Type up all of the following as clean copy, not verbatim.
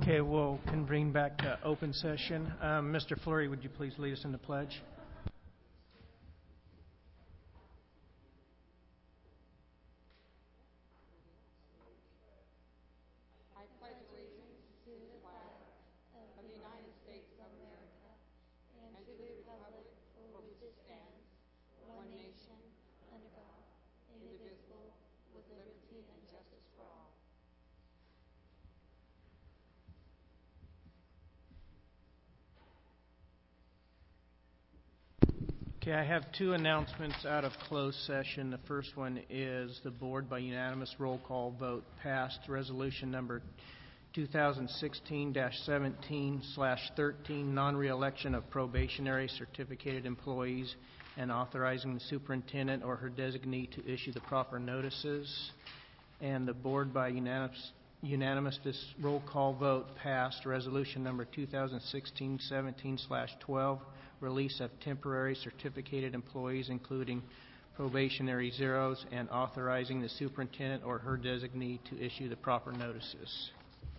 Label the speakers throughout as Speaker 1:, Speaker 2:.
Speaker 1: Okay, we'll convene back to open session. Mr. Fleury, would you please lead us in the pledge?
Speaker 2: I pledge allegiance to the flag of the United States of America and to the republic for which it stands, one nation, under God, indivisible, with liberty and justice for all.
Speaker 1: Okay, I have two announcements out of closed session. The first one is the board by unanimous roll call vote passed resolution number 2016-17/13, non-reelection of probationary certificated employees and authorizing the superintendent or her designee to issue the proper notices. And the board by unanimous roll call vote passed resolution number 2016-17/12, release of temporary certificated employees, including probationary zeros, and authorizing the superintendent or her designee to issue the proper notices.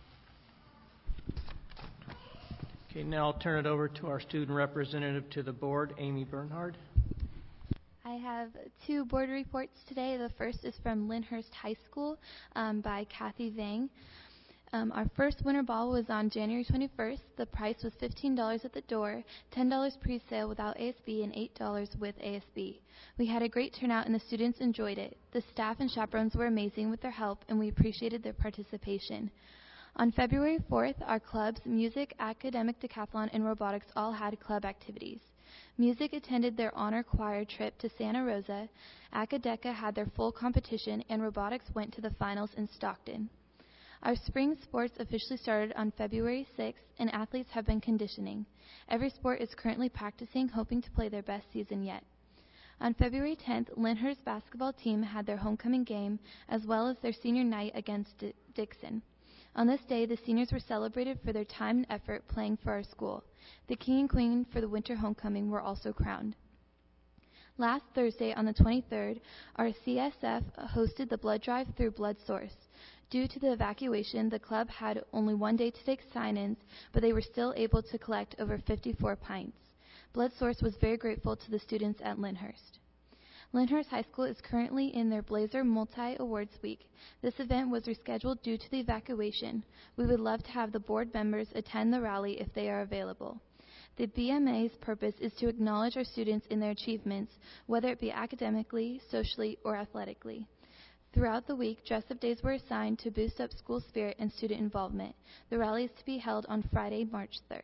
Speaker 1: Okay, now I'll turn it over to our student representative to the board, Amy Bernhard.
Speaker 3: I have two board reports today. The first is from Lyndhurst High School by Kathy Vang. Our first winter ball was on January 21st. The price was $15 at the door, $10 pre-sale without ASB, and $8 with ASB. We had a great turnout and the students enjoyed it. The staff and chaperones were amazing with their help, and we appreciated their participation. On February 4th, our clubs, music, academic decathlon, and robotics all had club activities. Music attended their honor choir trip to Santa Rosa, Acadeca had their full competition, and robotics went to the finals in Stockton. Our spring sports officially started on February 6th, and athletes have been conditioning. Every sport is currently practicing, hoping to play their best season yet. On February 10th, Lyndhurst basketball team had their homecoming game, as well as their senior night against Dixon. On this day, the seniors were celebrated for their time and effort playing for our school. The king and queen for the winter homecoming were also crowned. Last Thursday, on the 23rd, our CSF hosted the blood drive through Blood Source. Due to the evacuation, the club had only one day to take sign-ins, but they were still able to collect over 54 pints. Blood Source was very grateful to the students at Lyndhurst. Lyndhurst High School is currently in their Blazer Multi-Awards Week. This event was rescheduled due to the evacuation. We would love to have the board members attend the rally if they are available. The BMA's purpose is to acknowledge our students in their achievements, whether it be academically, socially, or athletically. Throughout the week, dress-up days were assigned to boost up school spirit and student involvement. The rally is to be held on Friday, March 3rd.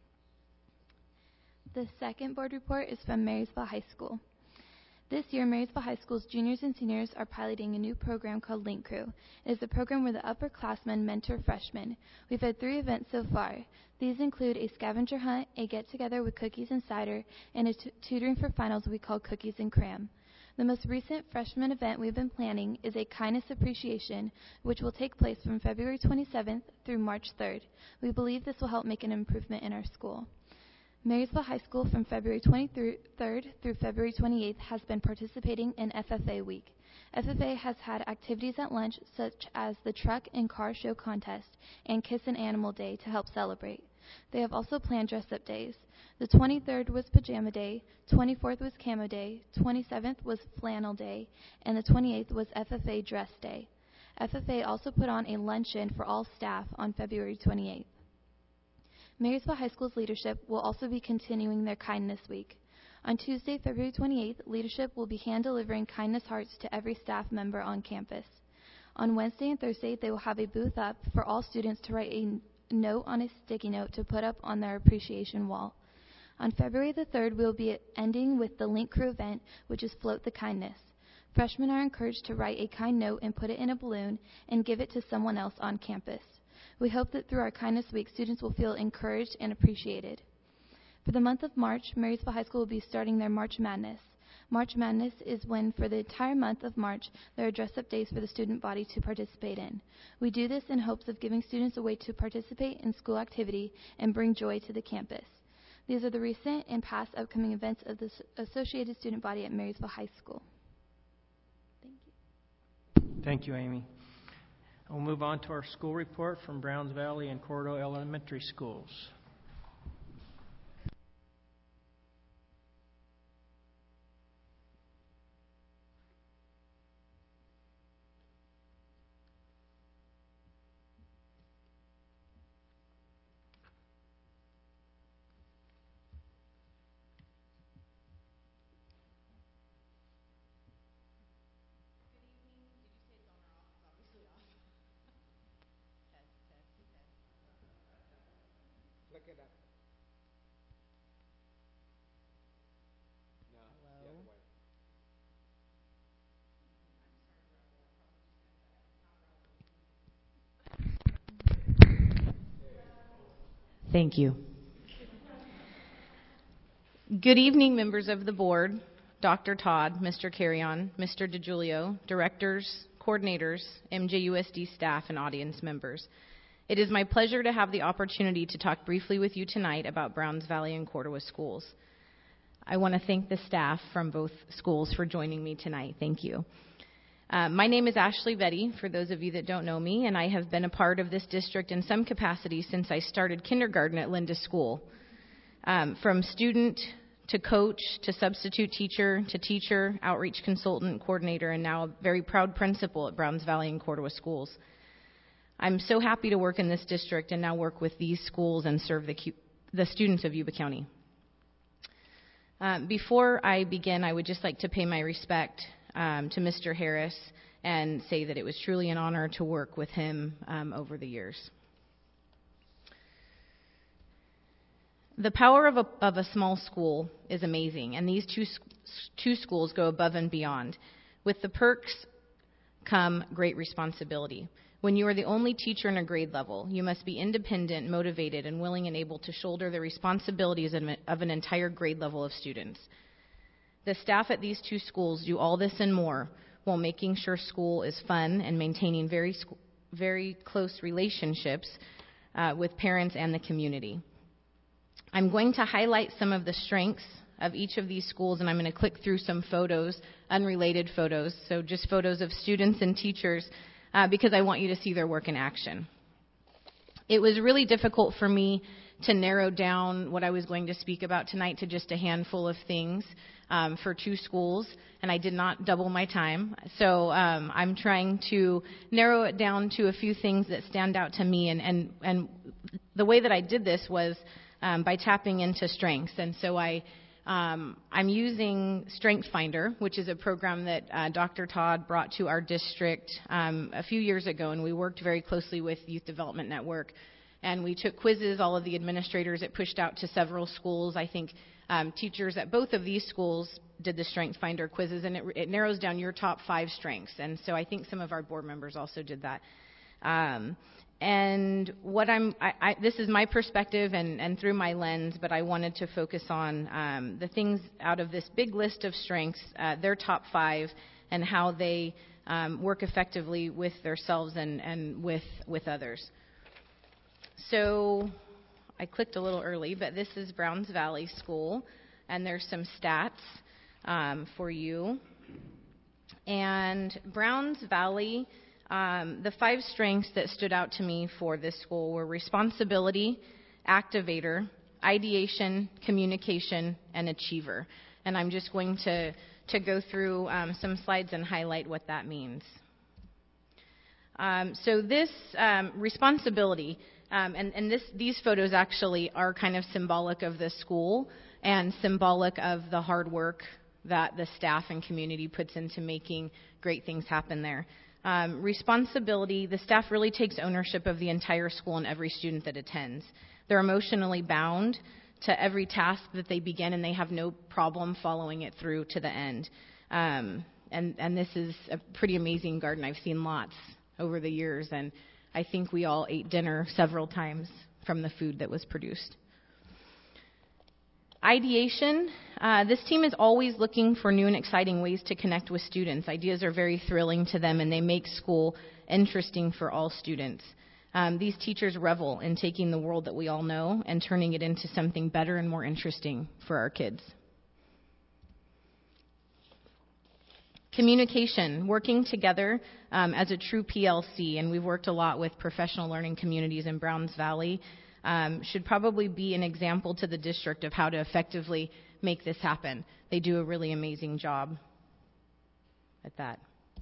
Speaker 3: The second board report is from Marysville High School. This year, Marysville High School's juniors and seniors are piloting a new program called Link Crew. It is a program where the upperclassmen mentor freshmen. We've had 3 events so far. These include a scavenger hunt, a get-together with cookies and cider, and a tutoring for finals we call Cookies and Cram. The most recent freshman event we've been planning is a kindness appreciation, which will take place from February 27th through March 3rd. We believe this will help make an improvement in our school. Marysville High School from February 23rd through February 28th has been participating in FFA Week. FFA has had activities at lunch such as the truck and car show contest and Kiss an Animal Day to help celebrate. They have also planned dress-up days. The 23rd was Pajama Day, 24th was Camo Day, 27th was Flannel Day, and the 28th was FFA Dress Day. FFA also put on a luncheon for all staff on February 28th. Marysville High School's leadership will also be continuing their Kindness Week. On Tuesday, February 28th, leadership will be hand-delivering kindness hearts to every staff member on campus. On Wednesday and Thursday, they will have a booth up for all students to write a note on a sticky note to put up on their appreciation wall. On February the 3rd, we will be ending with the Link Crew event, which is Float the Kindness. Freshmen are encouraged to write a kind note and put it in a balloon and give it to someone else on campus. We hope that through our Kindness Week, students will feel encouraged and appreciated. For the month of March, Marysville High School will be starting their March Madness. March Madness is when, for the entire month of March, there are dress-up days for the student body to participate in. We do this in hopes of giving students a way to participate in school activity and bring joy to the campus. These are the recent and past upcoming events of the Associated Student Body at Marysville High School. Thank you.
Speaker 1: Thank you, Amy. We'll move on to our school report from Browns Valley and Cordo Elementary Schools.
Speaker 4: Thank you. Good evening, members of the board, Dr. Todd, Mr. Carrion, Mr. DiGiulio, directors, coordinators, MJUSD staff, and audience members. It is my pleasure to have the opportunity to talk briefly with you tonight about Browns Valley and Cordova schools. I want to thank the staff from both schools for joining me tonight. Thank you. My name is Ashley Betty, for those of you that don't know me, and I have been a part of this district in some capacity since I started kindergarten at Linda School. From student to coach to substitute teacher, outreach consultant, coordinator, and now a very proud principal at Browns Valley and Cordova schools. I'm so happy to work in this district and now work with these schools and serve the students of Yuba County. Before I begin, I would just like to pay my respect to Mr. Harris and say that it was truly an honor to work with him over the years. The power of a small school is amazing, and these two schools go above and beyond. With the perks come great responsibility. When you are the only teacher in a grade level, you must be independent, motivated, and willing and able to shoulder the responsibilities of an entire grade level of students. The staff at these two schools do all this and more while making sure school is fun and maintaining very close relationships with parents and the community. I'm going to highlight some of the strengths of each of these schools, and I'm going to click through some photos, unrelated photos, so just photos of students and teachers, because I want you to see their work in action. It was really difficult for me to narrow down what I was going to speak about tonight to just a handful of things for two schools, and I did not double my time. So I'm trying to narrow it down to a few things that stand out to me, and the way that I did this was by tapping into strengths. And so I'm using Strength Finder, which is a program that Dr. Todd brought to our district a few years ago, and we worked very closely with Youth Development Network. And we took quizzes, all of the administrators. It pushed out to several schools. I think teachers at both of these schools did the Strength Finder quizzes, and it narrows down your top 5 strengths. And so I think some of our board members also did that. And what this is my perspective and through my lens, but I wanted to focus on the things out of this big list of strengths, their top 5, and how they work effectively with themselves and with others. So I clicked a little early, but this is Browns Valley School, and there's some stats for you. And Browns Valley, the 5 strengths that stood out to me for this school were responsibility, activator, ideation, communication, and achiever. And I'm just going to go through some slides and highlight what that means. So this responsibility, and these photos actually are kind of symbolic of the school and symbolic of the hard work that the staff and community puts into making great things happen there. Responsibility, the staff really takes ownership of the entire school and every student that attends. They're emotionally bound to every task that they begin, and they have no problem following it through to the end. And this is a pretty amazing garden. I've seen lots over the years, and I think we all ate dinner several times from the food that was produced. Ideation. This team is always looking for new and exciting ways to connect with students. Ideas are very thrilling to them, and they make school interesting for all students. These teachers revel in taking the world that we all know and turning it into something better and more interesting for our kids. Communication, working together as a true PLC, and we've worked a lot with professional learning communities in Browns Valley, should probably be an example to the district of how to effectively make this happen. They do a really amazing job at that.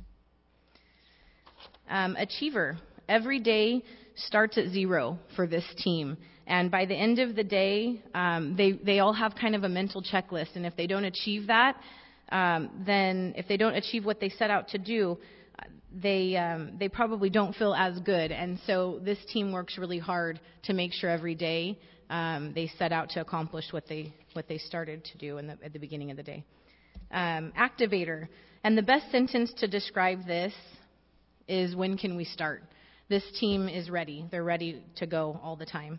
Speaker 4: Achiever. Every day starts at 0 for this team. And by the end of the day, they all have kind of a mental checklist. And if they don't achieve that, then if they don't achieve what they set out to do, they probably don't feel as good. And so this team works really hard to make sure every day they set out to accomplish what they started to do at the beginning of the day. Activator. And the best sentence to describe this is, when can we start? This team is ready. They're ready to go all the time.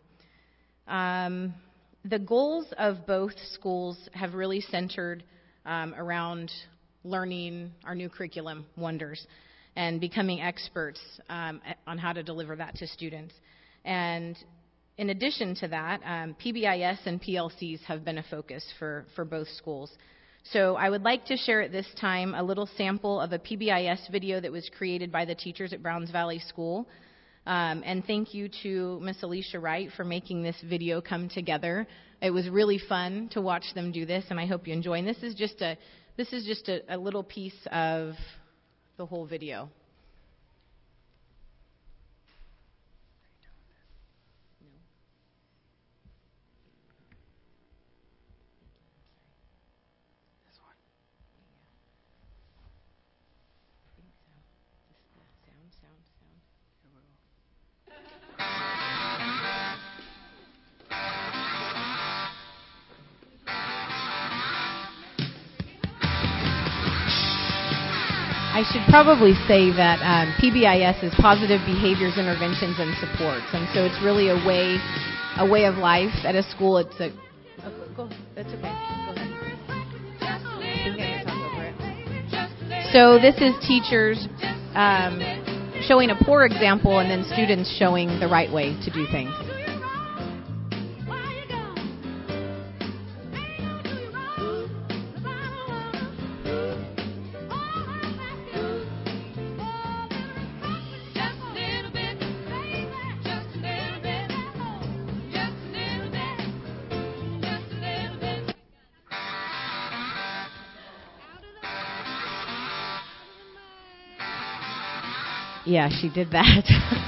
Speaker 4: The goals of both schools have really centered around learning our new curriculum, Wonders, and becoming experts on how to deliver that to students. And in addition to that, PBIS and PLCs have been a focus for both schools. So I would like to share at this time a little sample of a PBIS video that was created by the teachers at Browns Valley School. And thank you to Miss Alicia Wright for making this video come together. It was really fun to watch them do this, and I hope you enjoy. And this is just a little piece of the whole video. I should probably say that PBIS is Positive Behaviors, Interventions, and Supports, and so it's really a way of life at a school. It's a that's okay. Go ahead. You can talk over it. So this is teachers showing a poor example, and then students showing the right way to do things. Yeah, she did that.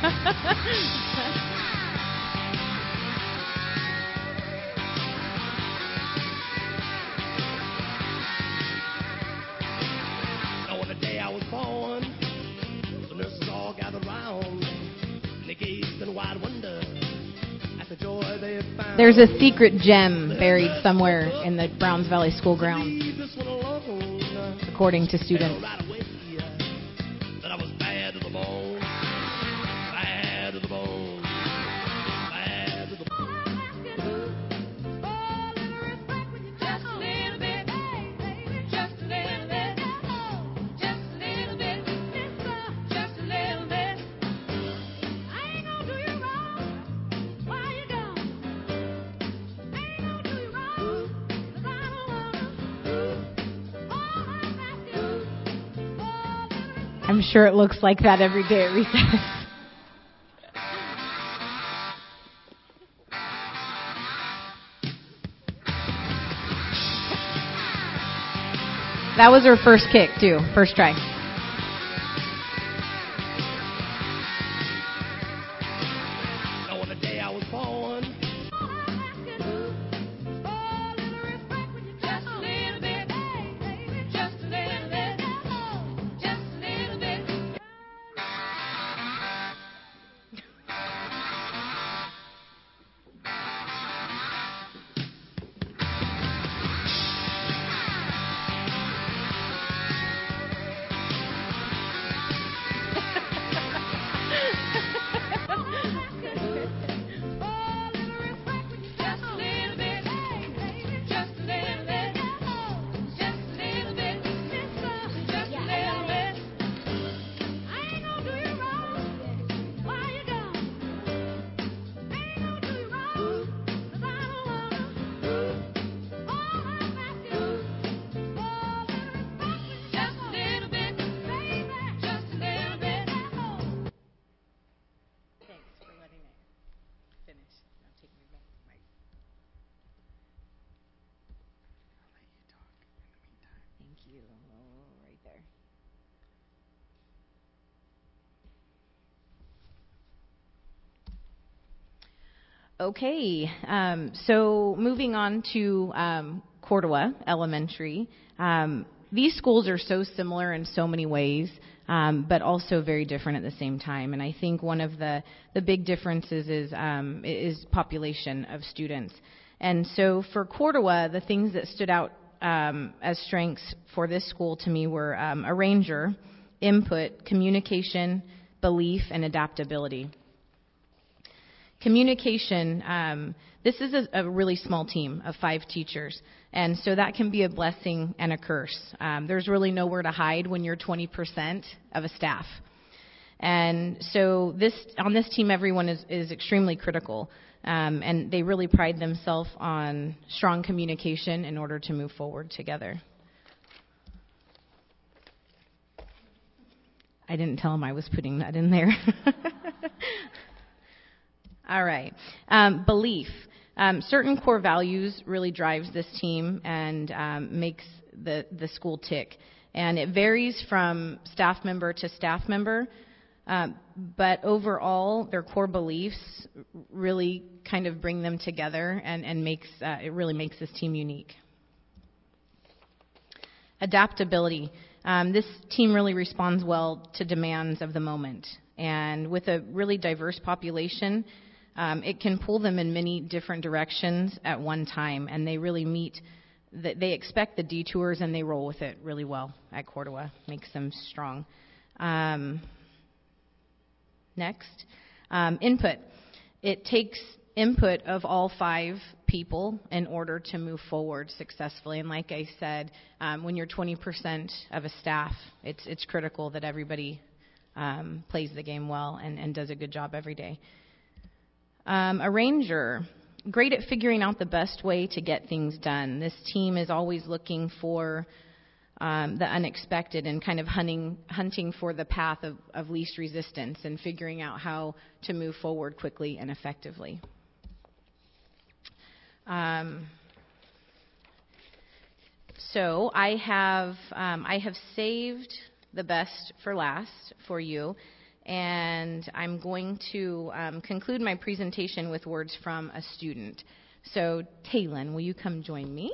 Speaker 5: On the day I was born, the nurses all gathered round, and they gazed in wide wonder at the joy they had found.
Speaker 4: There's a secret gem buried somewhere in the Browns Valley School grounds, according to students.
Speaker 5: That I was bad to the bone, bad to the bone, bad to the bone.
Speaker 4: I'm sure it looks like that every day at recess. That was her first kick, too. First try.
Speaker 5: On the day I was born,
Speaker 4: you. Oh, right there. Okay, so moving on to Cordua Elementary. These schools are so similar in so many ways, but also very different at the same time. And I think one of the big differences is population of students. And so for Cordua, the things that stood out as strengths for this school to me were arranger, input, communication, belief, and adaptability. Communication, this is a really small team of 5 teachers, and so that can be a blessing and a curse. There's really nowhere to hide when you're 20% of a staff. And so on this team, everyone is extremely critical, and they really pride themselves on strong communication in order to move forward together. I didn't tell them I was putting that in there. All right. Belief. Certain core values really drives this team and makes the school tick. And it varies from staff member to staff member. But overall, their core beliefs really kind of bring them together and it really makes this team unique. Adaptability. This team really responds well to demands of the moment. And with a really diverse population, it can pull them in many different directions at one time, and they really they expect the detours and they roll with it really well at Cordua. Makes them strong. Next, input. It takes input of all 5 people in order to move forward successfully. And like I said, when you're 20% of a staff, it's critical that everybody plays the game well and does a good job every day. Arranger, great at figuring out the best way to get things done. This team is always looking for the unexpected and kind of hunting for the path of least resistance and figuring out how to move forward quickly and effectively. So I have saved the best for last for you. And I'm going to conclude my presentation with words from a student. So, Taylin, will you come join me?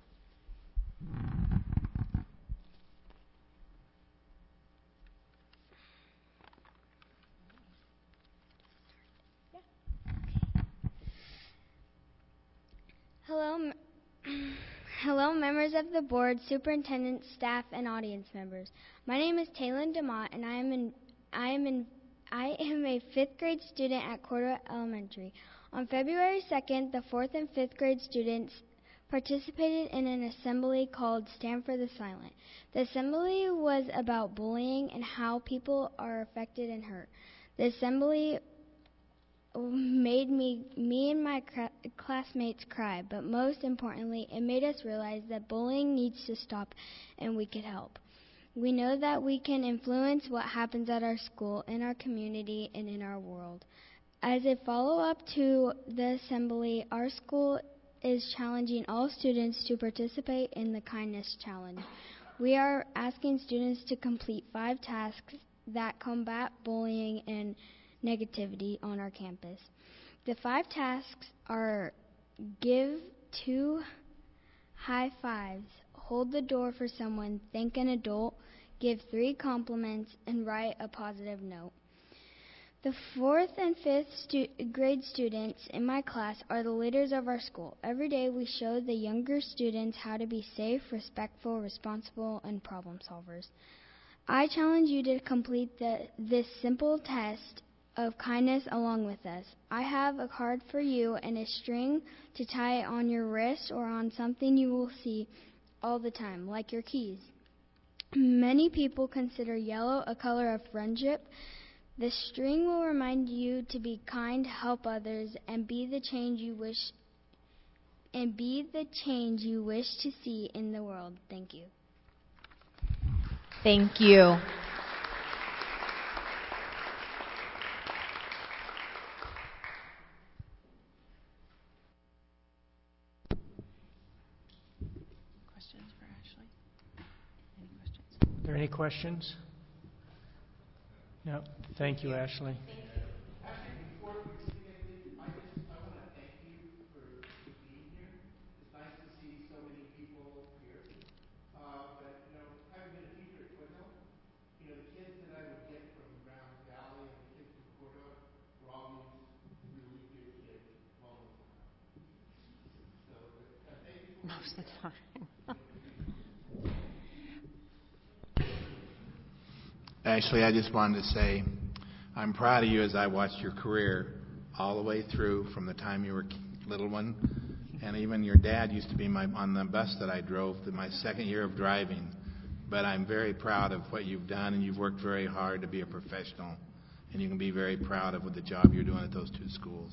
Speaker 6: Hello, members of the board, superintendent, staff, and audience members. My name is Taylin DeMott, and I am a 5th grade student at Cordua Elementary. On February 2nd, the 4th and 5th grade students participated in an assembly called Stand for the Silent. The assembly was about bullying and how people are affected and hurt. The assembly made me and my classmates cry, but most importantly, it made us realize that bullying needs to stop and we could help. We know that we can influence what happens at our school, in our community, and in our world. As a follow-up to the assembly, our school is challenging all students to participate in the Kindness Challenge. We are asking students to complete 5 tasks that combat bullying and negativity on our campus. The 5 tasks are: give 2 high fives, hold the door for someone, thank an adult, give 3 compliments, and write a positive note. The 4th and 5th grade students in my class are the leaders of our school. Every day we show the younger students how to be safe, respectful, responsible, and problem solvers. I challenge you to complete this simple test of kindness along with us. I have a card for you and a string to tie on your wrist or on something you will see all the time, like your keys. Many people consider yellow a color of friendship. The string will remind you to be kind, help others, and be the change you wish to see in the world. Thank you.
Speaker 4: Thank you.
Speaker 7: Questions for Ashley?
Speaker 1: there any questions? No. Thank you, Ashley.
Speaker 7: Actually, before we begin, I want to thank you for being here. It's nice to see so many people here. But, having been a teacher at Foothill, the kids that I would get from Browns Valley and the kids from Cordova were always really good kids most of the time. So, thank you for most of the time. Ashley, I just wanted to say I'm proud of you as I watched your career all the way through from the time you were a little one. And even your dad used to be on the bus that I drove my second year of driving. But I'm very proud of what you've done, and you've worked very hard to be a professional. And you can be very proud of the job you're doing at those two schools.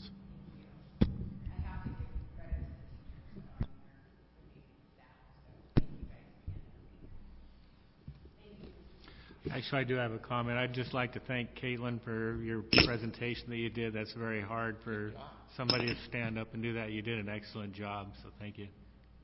Speaker 8: Actually, I do have a comment. I'd just like to thank Caitlin for your presentation that you did. That's very hard for somebody to stand up and do that. You did an excellent job, so thank you.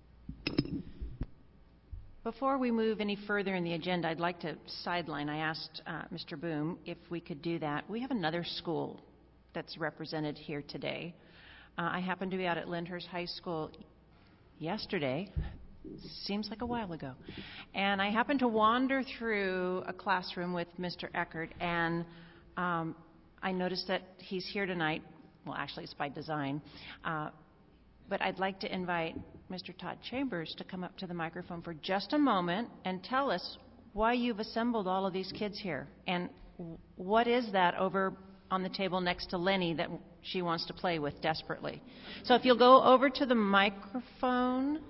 Speaker 9: Before we move any further in the agenda, I'd like to sideline. I asked Mr. Boom if we could do that. We have another school that's represented here today. I happened to be out at Lyndhurst High School yesterday. Seems like a while ago. And I happened to wander through a classroom with Mr. Eckert, and I noticed that he's here tonight. Well, actually, it's by design. But I'd like to invite Mr. Todd Chambers to come up to the microphone for just a moment and tell us why you've assembled all of these kids here. And what is that over on the table next to Lenny that she wants to play with desperately? So if you'll go over to the microphone.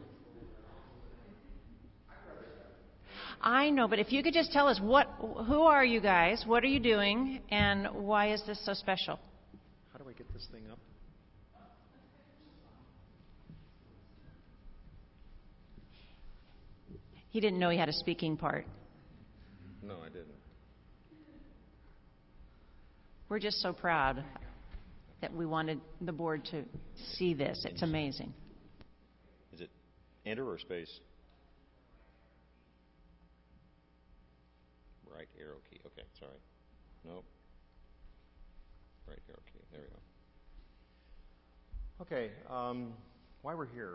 Speaker 9: I know, but if you could just tell us who are you guys, what are you doing, and why is this so special?
Speaker 10: How do I get this thing up?
Speaker 9: He didn't know he had a speaking part.
Speaker 10: No, I didn't.
Speaker 9: We're just so proud that we wanted the board to see this. It's amazing.
Speaker 10: Is it enter or space? Right arrow key. Okay, sorry. Nope. Right arrow key. There we go. Okay, why we're here.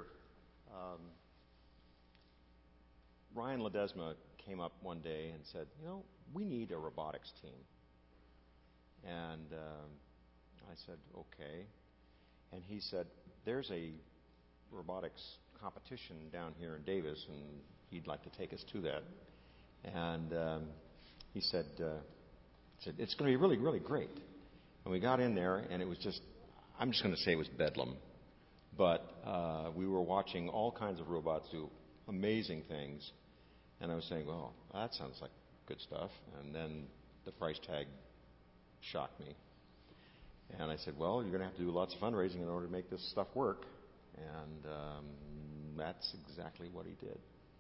Speaker 10: Ryan Ledesma came up one day and said, we need a robotics team. And I said, okay. And he said, there's a robotics competition down here in Davis, and he'd like to take us to that. And he said, it's going to be really, really great. And we got in there, and it was I'm just going to say it was bedlam. But we were watching all kinds of robots do amazing things. And I was saying, well, that sounds like good stuff. And then the price tag shocked me. And I said, well, you're going to have to do lots of fundraising in order to make this stuff work. And that's exactly what he did.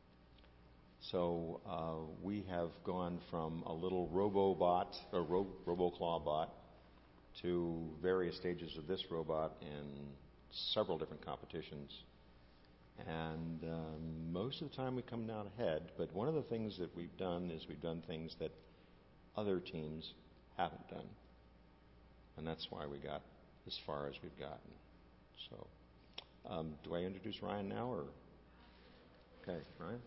Speaker 10: So we have gone from a little RoboBot, or RoboClaw bot, to various stages of this robot in several different competitions. And most of the time we come down ahead. But one of the things that we've done is we've done things that other teams haven't done. And that's why we got as far as we've gotten. So do I introduce Ryan now, or? Okay, Ryan?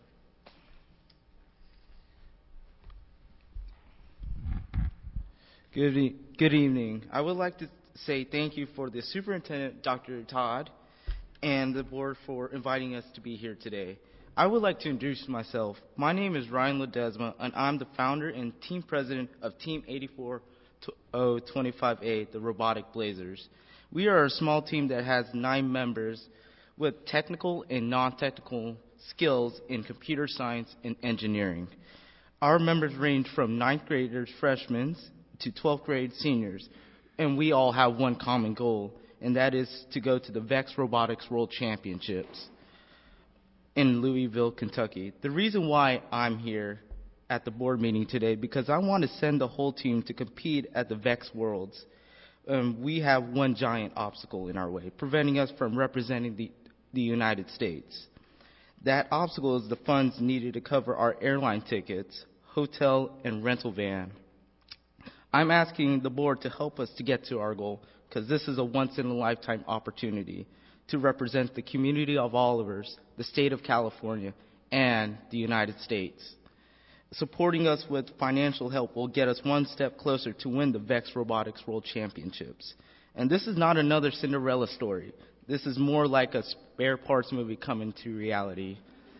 Speaker 11: Good evening. I would like to say thank you for the Superintendent, Dr. Todd, and the board for inviting us to be here today. I would like to introduce myself. My name is Ryan Ledesma, and I'm the founder and team president of Team 84025A, the Robotic Blazers. We are a small team that has 9 members with technical and non-technical skills in computer science and engineering. Our members range from 9th graders, freshmen, to 12th grade seniors, and we all have one common goal, and that is to go to the VEX Robotics World Championships in Louisville, Kentucky. The reason why I'm here at the board meeting today, because I want to send the whole team to compete at the VEX Worlds. We have one giant obstacle in our way, preventing us from representing the United States. That obstacle is the funds needed to cover our airline tickets, hotel, and rental van. I'm asking the board to help us to get to our goal, because this is a once-in-a-lifetime opportunity to represent the community of Olivers, the state of California, and the United States. Supporting us with financial help will get us one step closer to win the VEX Robotics World Championships. And this is not another Cinderella story. This is more like a spare parts movie coming to reality.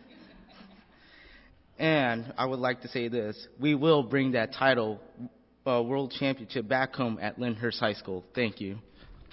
Speaker 11: And I would like to say this: we will bring that title, World Championship, back home at Lyndhurst High School. Thank you.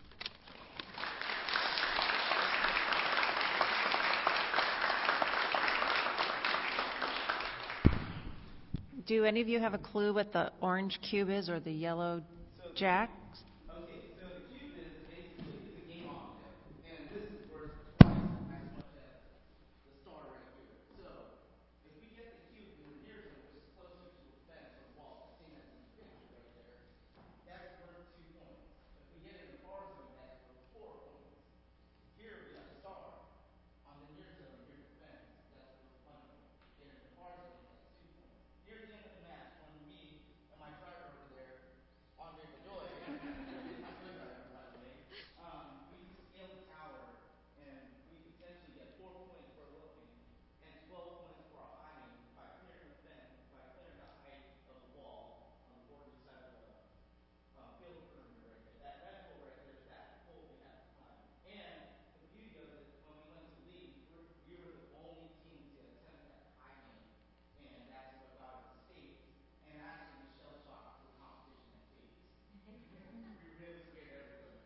Speaker 9: Do any of you have a clue what the orange cube is or the yellow jack?
Speaker 11: Okay, so the cube is basically it's a game object, and this is worth twice as much as the star right here. So if we get the cube in the near term, which is closer to a fence or wall, same as in the picture right there, that's worth 2 points. If we get it in the far zone, that's worth 4 points. Here we have a star. On the near zone, near the fence, that's worth 1 point. Get it in the far zone, that's 2 points. Near the end of the match, when me and my driver over there, Andre Bedoy, he's my co-driver, by the way, we scale the tower, and we potentially get 4 points for looping and 12 points for a high aim by clearing the fence, by clearing the height of the wall on the border side of the field perimeter right there. That red pole right there is that pole we have to climb. And the beauty of it, when we went to league, we were the only team to attempt that high aim, and that's what got us the state. And actually, we shell-shocked the competition at Katie's. We really scared everybody.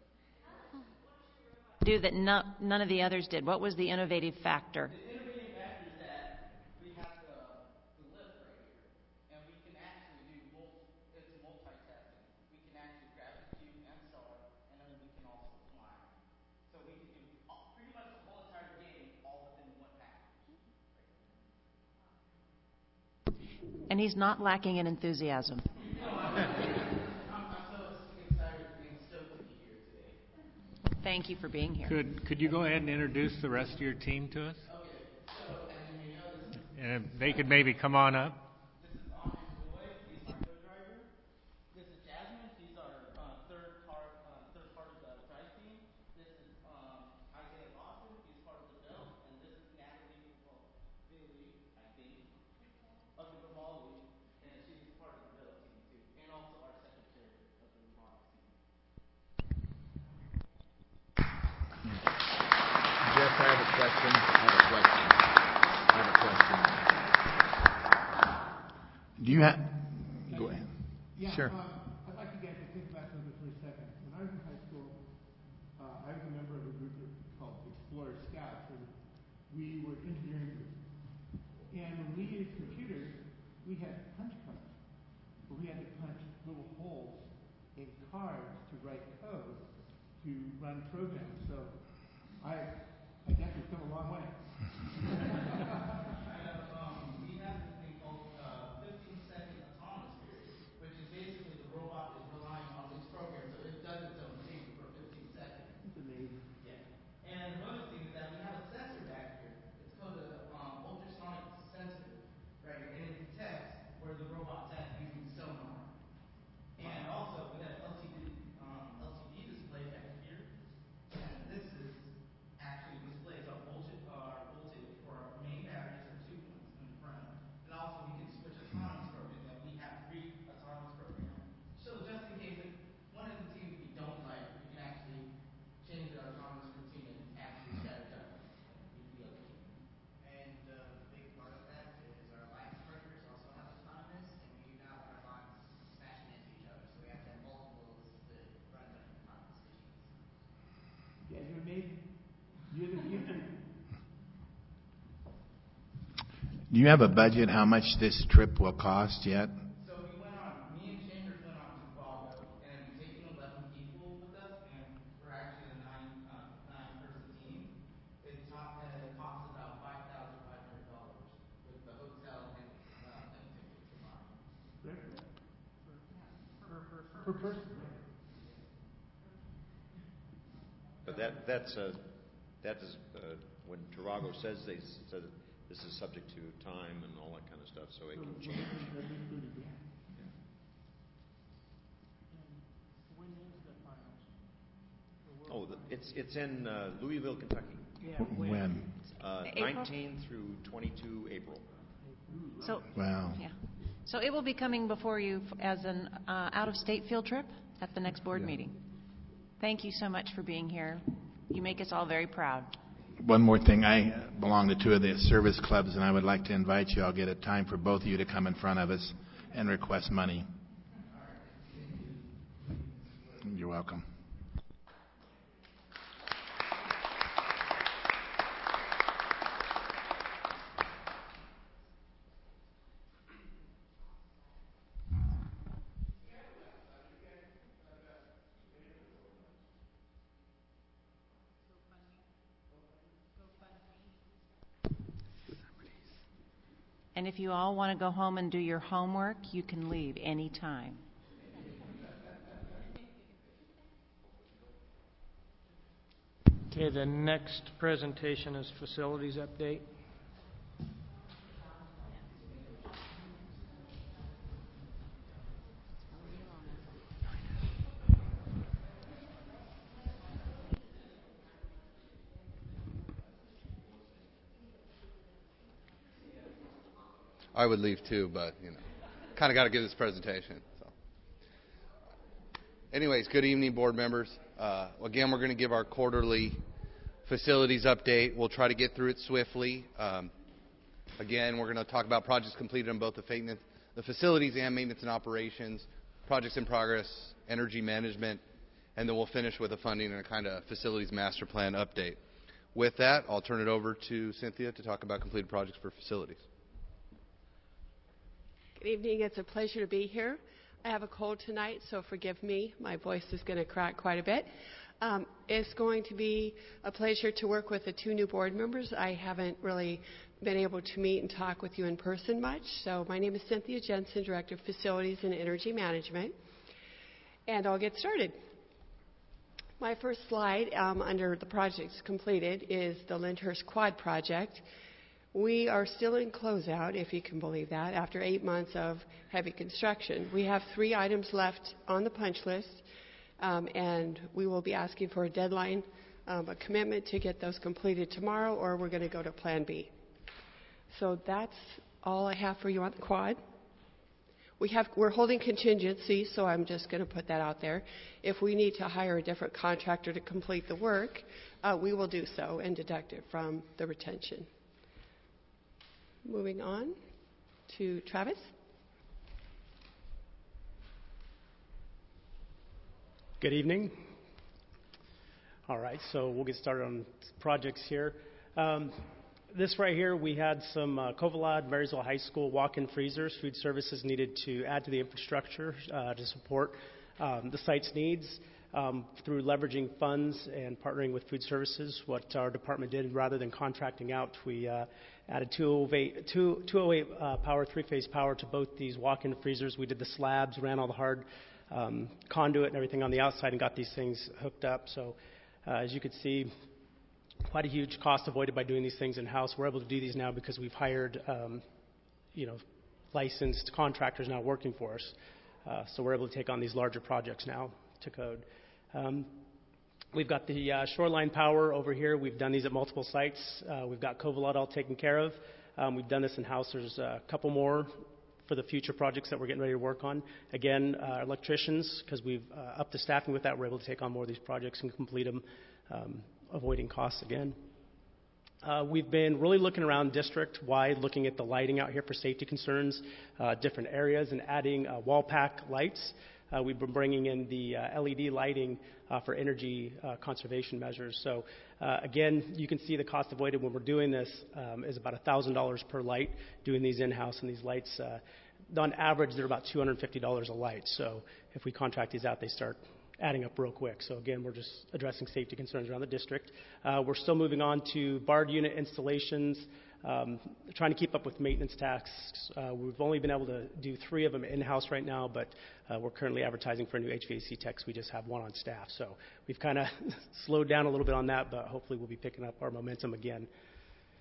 Speaker 9: Do that none of the others did. What was the innovative factor?
Speaker 11: The innovative factor is that we have the lift right here, and we can actually do it's multitasking. We can actually grab the cube and star, and then we can also climb. So we can do pretty much the whole entire game all within one package.
Speaker 9: And he's not lacking in enthusiasm.
Speaker 11: I'm so excited and stoked to be here today.
Speaker 9: Thank you for being here.
Speaker 8: Could you go ahead and introduce the rest of your team to us?
Speaker 11: Okay, so as you may know, this is
Speaker 8: And they could maybe come on up.
Speaker 11: Andre Bedoy, he's my co-driver. This is Jasmine, she's our third part of the drive team. This is Isaiah Lawson, he's part of the belt, and this is Natalie Bailey, I think, of the Grimaldi, and she's part of the belt team too, and also our secretary of the robotics team.
Speaker 12: Jeff, I have a question. Do you have... Go ahead.
Speaker 7: Yeah,
Speaker 12: Sure.
Speaker 7: I'd like you guys to think about something for a second. When I was in high school, I was a member of a group called Explorer Scouts, and we were engineering group. And when we used computers, we had punch cards, but we had to punch little holes in cards to write code to run programs. So I guess we've come a long way.
Speaker 11: We have this thing called 15-second autonomous period, which is basically the robot is relying on this program, so it does its own thing for 15 seconds.
Speaker 7: It's amazing.
Speaker 11: Yeah. And the bonus thing is that we have a sensor back here. It's called an ultrasonic sensor, right here, and it detects where the robot's at using sonar. And also, we have LCD display back here, and this is actually displays our voltage for our main batteries are 2 points in the front, and also we can switch autonomous programs, and we have 3 autonomous programs. So just in case if one of the teams we don't like, we can actually change the autonomous routine and actually strategize. We'd be okay.
Speaker 13: And the big part of that is our lights partners also have autonomous, and we do not want our bots smashing into each other. So we have to have multiples that run different autonomous machines.
Speaker 7: Yeah, you're amazing. You're the future.
Speaker 12: Do you have a budget how much this trip will cost yet?
Speaker 11: So me and Chambers went on to Chicago, and we've taken 11 people with us, and we're actually a nine-person team. It costs about $5,500 with the hotel and plane tickets combined.
Speaker 7: Per person.
Speaker 10: But that is when Tarago says this is subject to time and all that kind of stuff, so it can change. Oh, it's in Louisville, Kentucky.
Speaker 12: When?
Speaker 10: 19 through 22 April.
Speaker 9: So,
Speaker 12: Wow.
Speaker 9: yeah. So it will be coming before you as an out-of-state field trip at the next board meeting. Thank you so much for being here. You make us all very proud.
Speaker 12: One more thing. I belong to two of the service clubs, and I would like to invite you. I'll get a time for both of you to come in front of us and request money. You're welcome.
Speaker 9: And if you all want to go home and do your homework, you can leave any time.
Speaker 1: Okay, the next presentation is facilities update.
Speaker 14: I would leave too, but kind of got to give this presentation. So, anyways, good evening, board members. Again, we're going to give our quarterly facilities update. We'll try to get through it swiftly. Again, we're going to talk about projects completed on both the facilities and maintenance and operations, projects in progress, energy management, and then we'll finish with a funding and a kind of facilities master plan update. With that, I'll turn it over to Cynthia to talk about completed projects for facilities.
Speaker 15: Good evening. It's a pleasure to be here. I have a cold tonight, so forgive me. My voice is going to crack quite a bit. It's going to be a pleasure to work with the two new board members. I haven't really been able to meet and talk with you in person much. So my name is Cynthia Jensen, Director of Facilities and Energy Management. And I'll get started. My first slide under the projects completed is the Lyndhurst Quad project. We are still in closeout, if you can believe that, after 8 months of heavy construction. We have 3 items left on the punch list, and we will be asking for a deadline, a commitment to get those completed tomorrow, or we're going to go to Plan B. So that's all I have for you on the quad. We're holding contingency, so I'm just going to put that out there. If we need to hire a different contractor to complete the work, we will do so and deduct it from the retention. Moving on to Travis.
Speaker 16: Good evening. All right, so we'll get started on projects here. This right here, we had some Covalad, Marysville High School walk-in freezers. Food services needed to add to the infrastructure to support the site's needs. Through leveraging funds and partnering with food services, what our department did, rather than contracting out, we added 208 power, 3-phase power to both these walk-in freezers. We did the slabs, ran all the hard conduit and everything on the outside and got these things hooked up. So as you can see, quite a huge cost avoided by doing these things in-house. We're able to do these now because we've hired licensed contractors now working for us. So we're able to take on these larger projects now to code. We've got the shoreline power over here. We've done these at multiple sites. We've got Covalad all taken care of. We've done this in-house. There's a couple more for the future projects that we're getting ready to work on. Again, electricians, because we've upped the staffing with that, we're able to take on more of these projects and complete them, avoiding costs again. We've been really looking around district-wide, looking at the lighting out here for safety concerns, different areas, and adding wall pack lights. We've been bringing in the LED lighting for energy conservation measures. So again, you can see the cost avoided when we're doing this is about $1,000 per light, doing these in-house. And these lights, on average, they're about $250 a light. So if we contract these out, they start adding up real quick. So again, we're just addressing safety concerns around the district. We're still moving on to barred unit installations, trying to keep up with maintenance tasks. We've only been able to do 3 of them in-house right now, but we're currently advertising for a new HVAC techs. We just have 1 on staff. So we've kind of slowed down a little bit on that, but hopefully we'll be picking up our momentum again.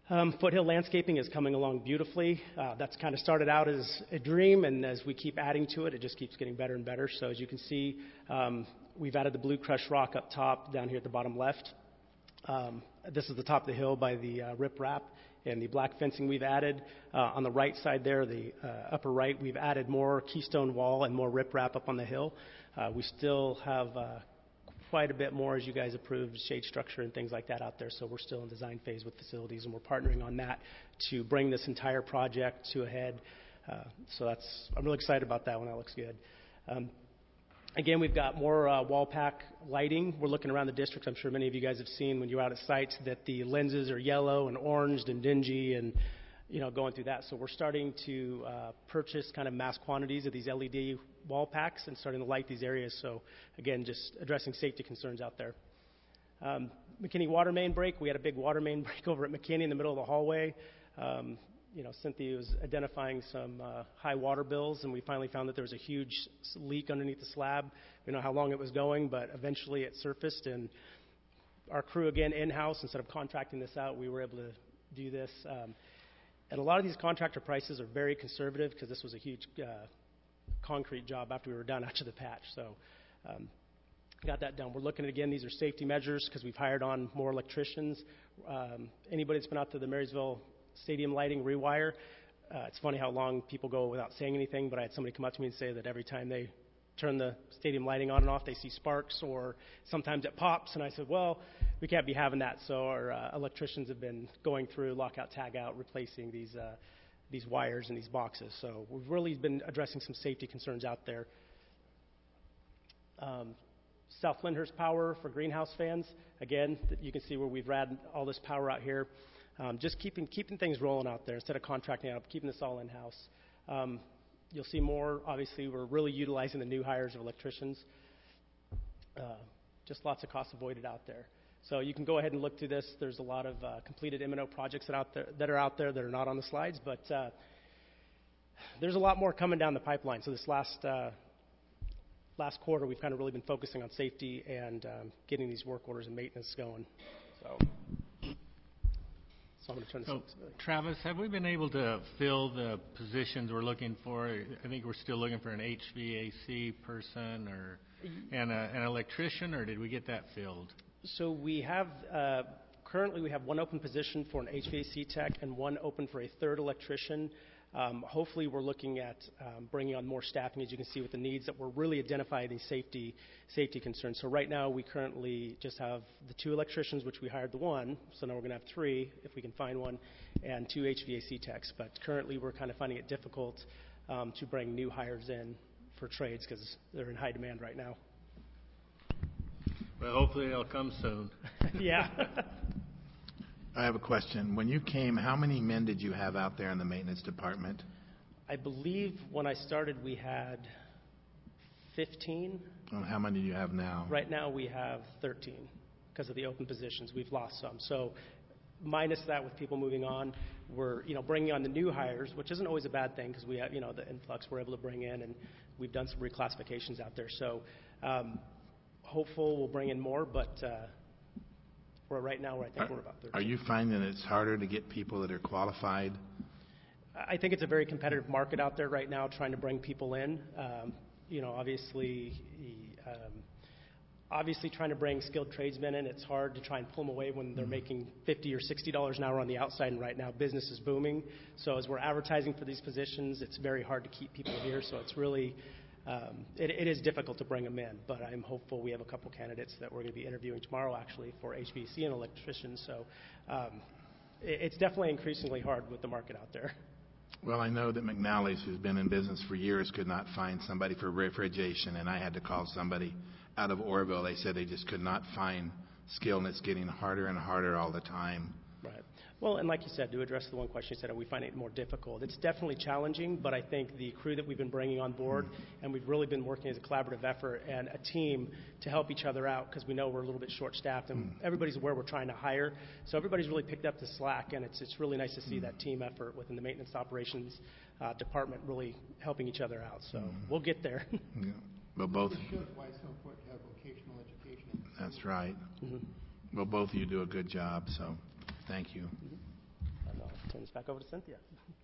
Speaker 16: Foothill Landscaping is coming along beautifully. That's kind of started out as a dream, and as we keep adding to it, it just keeps getting better and better. So as you can see, we've added the blue crushed rock up top, down here at the bottom left. This is the top of the hill by the riprap and the black fencing we've added. On the right side there, the upper right, we've added more keystone wall and more riprap up on the hill. We still have quite a bit more, as you guys approved, shade structure and things like that out there. So we're still in design phase with facilities, and we're partnering on that to bring this entire project to a head. I'm really excited about that one. That looks good. Again, we've got more wall pack lighting. We're looking around the district. I'm sure many of you guys have seen when you're out at sites that the lenses are yellow and oranged and dingy and, going through that. So we're starting to purchase kind of mass quantities of these LED wall packs and starting to light these areas. So, again, just addressing safety concerns out there. McKinney water main break. We had a big water main break over at McKinney in the middle of the hallway. Cynthia was identifying some high water bills, and we finally found that there was a huge leak underneath the slab. We don't know how long it was going, but eventually it surfaced, and our crew, again, in-house, instead of contracting this out, we were able to do this. And a lot of these contractor prices are very conservative because this was a huge concrete job after we were done after the patch. So got that done. We're looking at, again, these are safety measures because we've hired on more electricians. Anybody that's been out to the Marysville Stadium lighting rewire, it's funny how long people go without saying anything, but I had somebody come up to me and say that every time they turn the stadium lighting on and off, they see sparks, or sometimes it pops. And I said, well, we can't be having that. So our electricians have been going through lockout, tag out, replacing these wires and these boxes. So we've really been addressing some safety concerns out there. South Lyndhurst Power for greenhouse fans. Again, you can see where we've ran all this power out here. Just keeping things rolling out there instead of contracting out, keeping this all in-house. You'll see more. Obviously, we're really utilizing the new hires of electricians. Just lots of costs avoided out there. So you can go ahead and look through this. There's a lot of completed M&O projects that are out there that are not on the slides, but there's a lot more coming down the pipeline. So this last quarter, we've kind of really been focusing on safety and getting these work orders and maintenance going. So I'm going to turn this over to
Speaker 8: Travis, have we been able to fill the positions we're looking for? I think we're still looking for an HVAC person and an electrician, or did we get that filled?
Speaker 16: So we have, currently we have one open position for an HVAC tech and one open for a third electrician. Hopefully we're looking at bringing on more staffing, as you can see with the needs that we're really identifying these safety concerns. So right now we currently just have the 2 electricians, which we hired the one, so now we're going to have 3 if we can find one, and 2 HVAC techs. But currently we're kind of finding it difficult to bring new hires in for trades because they're in high demand right now.
Speaker 8: Well, hopefully they'll come soon.
Speaker 16: Yeah.
Speaker 12: I have a question. When you came, how many men did you have out there in the maintenance department?
Speaker 16: I believe when I started we had 15.
Speaker 12: Well, how many do you have now?
Speaker 16: Right now we have 13 because of the open positions. We've lost some. So minus that with people moving on, we're bringing on the new hires, which isn't always a bad thing because we have the influx we're able to bring in, and we've done some reclassifications out there. So hopeful we'll bring in more, but right now I think we're about 13.
Speaker 12: Are you finding it's harder to get people that are qualified?
Speaker 16: I think it's a very competitive market out there right now trying to bring people in. Obviously trying to bring skilled tradesmen in, it's hard to try and pull them away when they're making $50 or $60 an hour on the outside, and right now business is booming. So as we're advertising for these positions, it's very hard to keep people here. So it's really, it is difficult to bring them in, but I'm hopeful. We have a couple candidates that we're going to be interviewing tomorrow actually for HVAC and electricians. So it's definitely increasingly hard with the market out there.
Speaker 12: Well, I know that McNally's, who's been in business for years, could not find somebody for refrigeration, and I had to call somebody out of Orville. They said they just could not find skill, and it's getting harder and harder all the time.
Speaker 16: Right. Well, and like you said, to address the one question you said, are we finding it more difficult? It's definitely challenging, but I think the crew that we've been bringing on board, and we've really been working as a collaborative effort and a team to help each other out because we know we're a little bit short-staffed, and everybody's aware we're trying to hire. So everybody's really picked up the slack, and it's really nice to see that team effort within the maintenance operations department really helping each other out. So we'll get there.
Speaker 12: Yeah. But both.
Speaker 7: It shows why it's so important to have vocational education.
Speaker 12: That's right. Well, both of you do a good job, so thank you.
Speaker 16: turn this back over to Cynthia.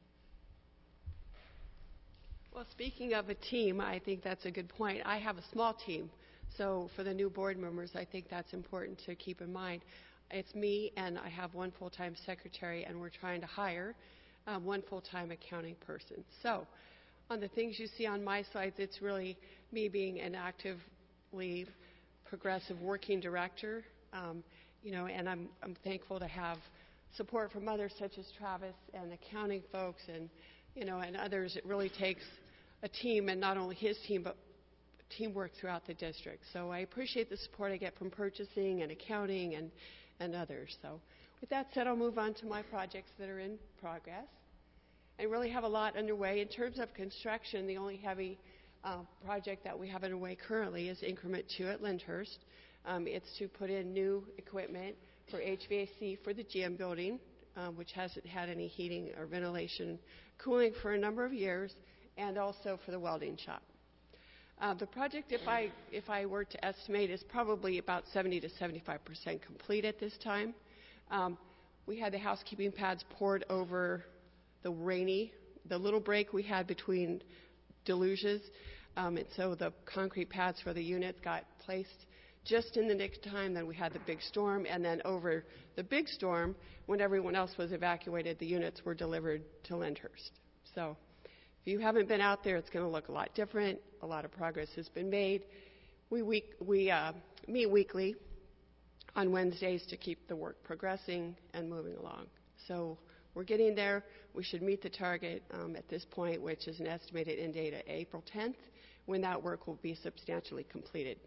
Speaker 15: Well, speaking of a team, I think that's a good point. I have a small team, so for the new board members, I think that's important to keep in mind. It's me, and I have one full-time secretary, and we're trying to hire one full-time accounting person. So on the things you see on my slides, it's really me being an actively progressive working director, and I'm thankful to have support from others such as Travis and accounting folks and others. It really takes a team, and not only his team, but teamwork throughout the district. So I appreciate the support I get from purchasing and accounting and others. So with that said, I'll move on to my projects that are in progress. I really have a lot underway. In terms of construction, the only heavy project that we have underway currently is Increment 2 at Lyndhurst. It's to put in new equipment for HVAC for the gym building, which hasn't had any heating or ventilation cooling for a number of years, and also for the welding shop. The project, if I were to estimate, is probably about 70 to 75% complete at this time. We had the housekeeping pads poured over the little break we had between deluges, and so the concrete pads for the units got placed just in the nick of time. Then we had the big storm, and then over the big storm, when everyone else was evacuated, the units were delivered to Lyndhurst. So if you haven't been out there, it's going to look a lot different. A lot of progress has been made. We meet weekly on Wednesdays to keep the work progressing and moving along. So we're getting there. We should meet the target at this point, which is an estimated end date of April 10th, when that work will be substantially completed.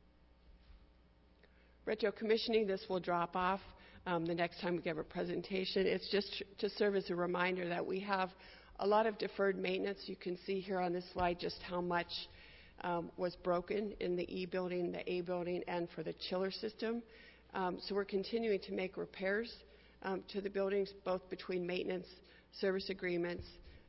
Speaker 15: Retro commissioning, this will drop off the next time we give a presentation. It's just to serve as a reminder that we have a lot of deferred maintenance. You can see here on this slide just how much was broken in the E building, the A building, and for the chiller system. So we're continuing to make repairs to the buildings, both between maintenance, service agreements.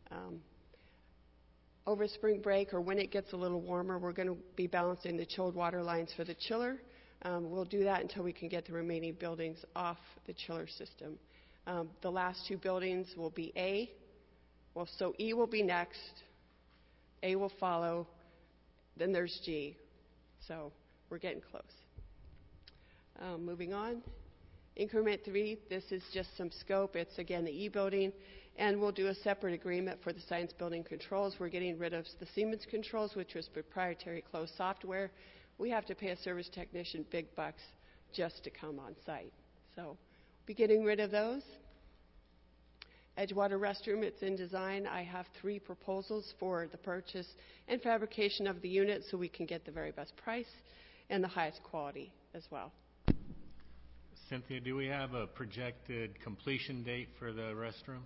Speaker 15: Over spring break, or when it gets a little warmer, we're going to be balancing the chilled water lines for the chiller. We'll do that until we can get the remaining buildings off the chiller system. The last two buildings will be A. Well, so E will be next, A will follow, then there's G. So we're getting close. Moving on. Increment 3, this is just some scope. It's, again, the E building, and we'll do a separate agreement for the science building controls. We're getting rid of the Siemens controls, which was proprietary closed software. We have to pay a service technician big bucks just to come on site. So we'll be getting rid of those. Edgewater restroom, it's in design. I have 3 proposals for the purchase and fabrication of the unit so we can get the very best price and the highest quality as well.
Speaker 8: Cynthia, do we have a projected completion date for the restrooms?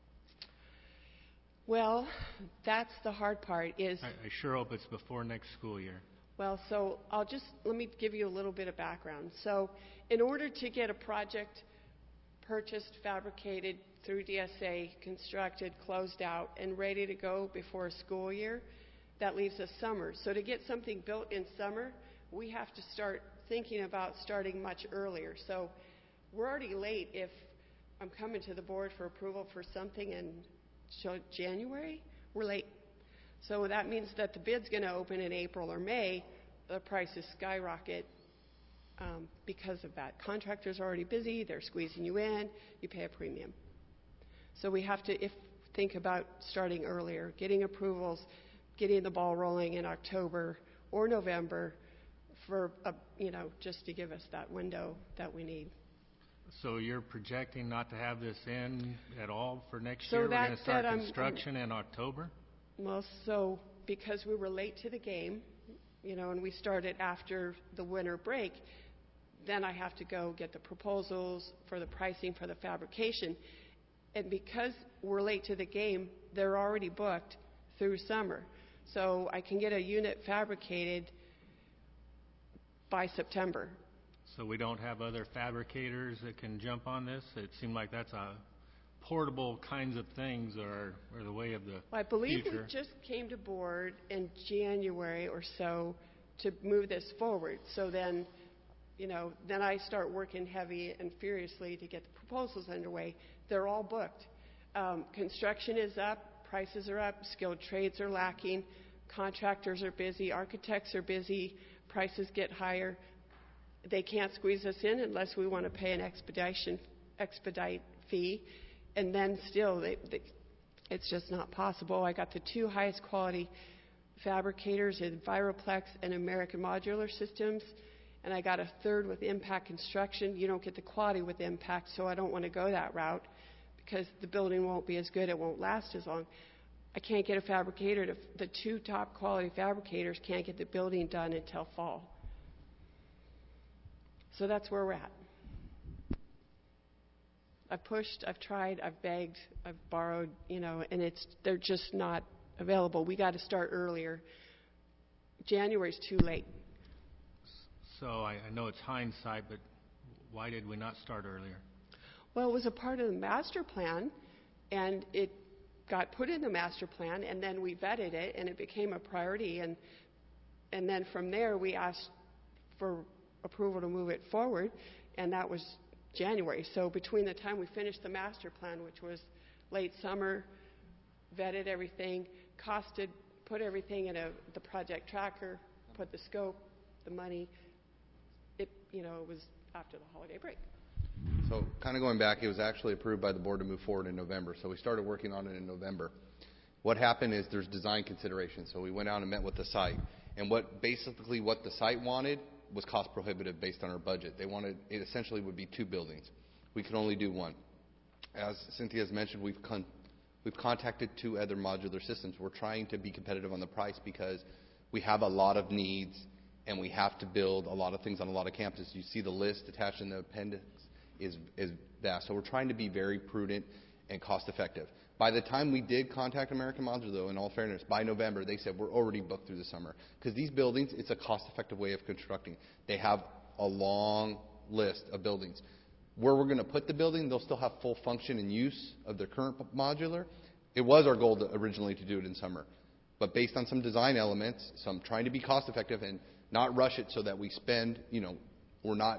Speaker 15: Well, that's the hard part is...
Speaker 8: I sure hope it's before next school year.
Speaker 15: Well, so let me give you a little bit of background. So in order to get a project purchased, fabricated through DSA, constructed, closed out, and ready to go before a school year, that leaves us summer. So to get something built in summer, we have to start thinking about starting much earlier. So we're already late if I'm coming to the board for approval for something in January. We're late. So that means that the bid's going to open in April or May. The prices skyrocket because of that. Contractors are already busy. They're squeezing you in. You pay a premium. So we have to think about starting earlier, getting approvals, getting the ball rolling in October or November for just to give us that window that we need.
Speaker 8: So you're projecting not to have this in at all for next
Speaker 15: So
Speaker 8: year? We're
Speaker 15: that
Speaker 8: going to start
Speaker 15: said,
Speaker 8: construction in October?
Speaker 15: Well, so because we were late to the game, and we started after the winter break, then I have to go get the proposals for the pricing for the fabrication. And because we're late to the game, they're already booked through summer. So I can get a unit fabricated by September.
Speaker 8: So we don't have other fabricators that can jump on this? It seemed like that's a portable kinds of things are the way of the
Speaker 15: I believe
Speaker 8: future.
Speaker 15: we just came to board in January or so to move this forward. So then, then I start working heavy and furiously to get the proposals underway. They're all booked. Construction is up, prices are up, skilled trades are lacking, contractors are busy, architects are busy, prices get higher. They can't squeeze us in unless we want to pay an expedite fee, and then still it's just not possible. I got the two highest quality fabricators in Enviroplex and American Modular Systems, and I got a third with Impact Construction. You don't get the quality with Impact, so I don't want to go that route because the building won't be as good, it won't last as long. I can't get a fabricator. The two top quality fabricators can't get the building done until fall. So that's where we're at. I've pushed, I've tried, I've begged, I've borrowed, and they're just not available. We got to start earlier. January's too late.
Speaker 8: So I know it's hindsight, but why did we not start earlier?
Speaker 15: Well, it was a part of the master plan, and it got put in the master plan, and then we vetted it, and it became a priority, and then from there we asked for approval to move it forward, and that was January. So between the time we finished the master plan, which was late summer, vetted everything, costed, put everything in the project tracker, put the scope, the money, it was after the holiday break.
Speaker 14: So kind of going back, it was actually approved by the board to move forward in November. So we started working on it in November. What happened is there's design considerations. So we went out and met with the site. And what the site wanted was cost prohibitive based on our budget. They wanted, it essentially would be two buildings. We could only do one. As Cynthia has mentioned, we've contacted two other modular systems. We're trying to be competitive on the price because we have a lot of needs and we have to build a lot of things on a lot of campuses. You see the list attached in the appendix is vast. So we're trying to be very prudent and cost effective. By the time we did contact American Modular, though, in all fairness, by November, they said we're already booked through the summer. Because these buildings, it's a cost-effective way of constructing. They have a long list of buildings. Where we're going to put the building, they'll still have full function and use of their current modular. It was our goal originally to do it in summer. But based on some design elements, some trying to be cost-effective and not rush it so that we spend, we're not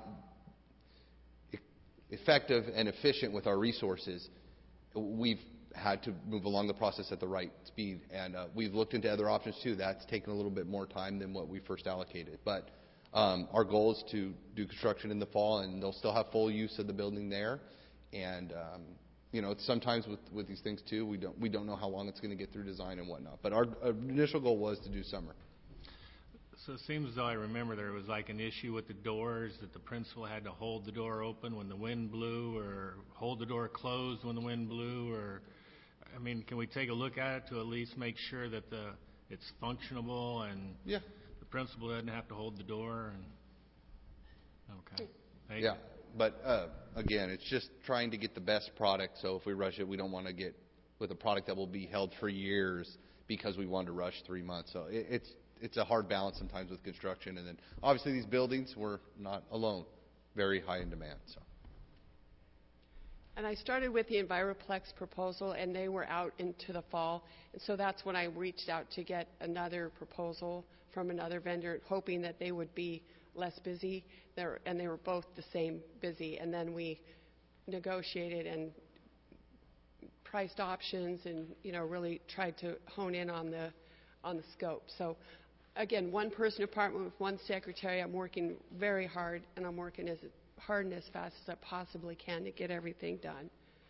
Speaker 14: effective and efficient with our resources, we've had to move along the process at the right speed. And we've looked into other options too. That's taken a little bit more time than what we first allocated. But our goal is to do construction in the fall, and they'll still have full use of the building there. And it's sometimes with these things too, we don't know how long it's going to get through design and whatnot. But our initial goal was to do summer.
Speaker 8: So it seems as though I remember there was like an issue with the doors, that the principal had to hold the door open when the wind blew, or hold the door closed when the wind blew, or can we take a look at it to at least make sure that it's functionable and the principal doesn't have to hold the door? Okay. Thank you.
Speaker 14: But again, it's just trying to get the best product. So if we rush it, we don't want to get with a product that will be held for years because we wanted to rush 3 months. So it's a hard balance sometimes with construction. And then obviously these buildings were not alone, very high in demand. So.
Speaker 15: And I started with the Enviroplex proposal, and they were out into the fall. And so that's when I reached out to get another proposal from another vendor, hoping that they would be less busy. And they were both the same busy. And then we negotiated and priced options and, really tried to hone in on the scope. So, again, one-person apartment with one secretary. I'm working very hard, and I'm working as hard and as fast as I possibly can to get everything done.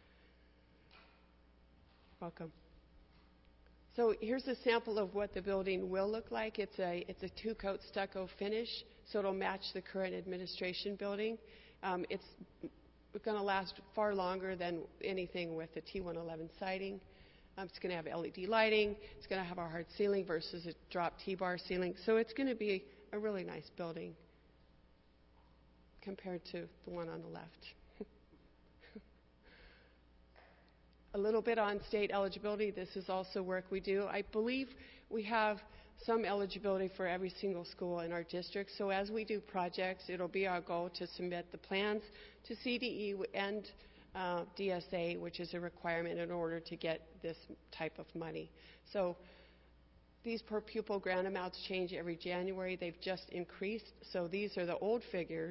Speaker 15: Welcome. So here's a sample of what the building will look like. It's a two-coat stucco finish, so it'll match the current administration building. It's going to last far longer than anything with the T111 siding. It's going to have LED lighting. It's going to have a hard ceiling versus a drop T-bar ceiling. So it's going to be a really nice building compared to the one on the left. A little bit on state eligibility. This is also work we do. I believe we have some eligibility for every single school in our district. So as we do projects, it'll be our goal to submit the plans to CDE and DSA, which is a requirement in order to get this type of money. So these per pupil grant amounts change every January. They've just increased. So these are the old figures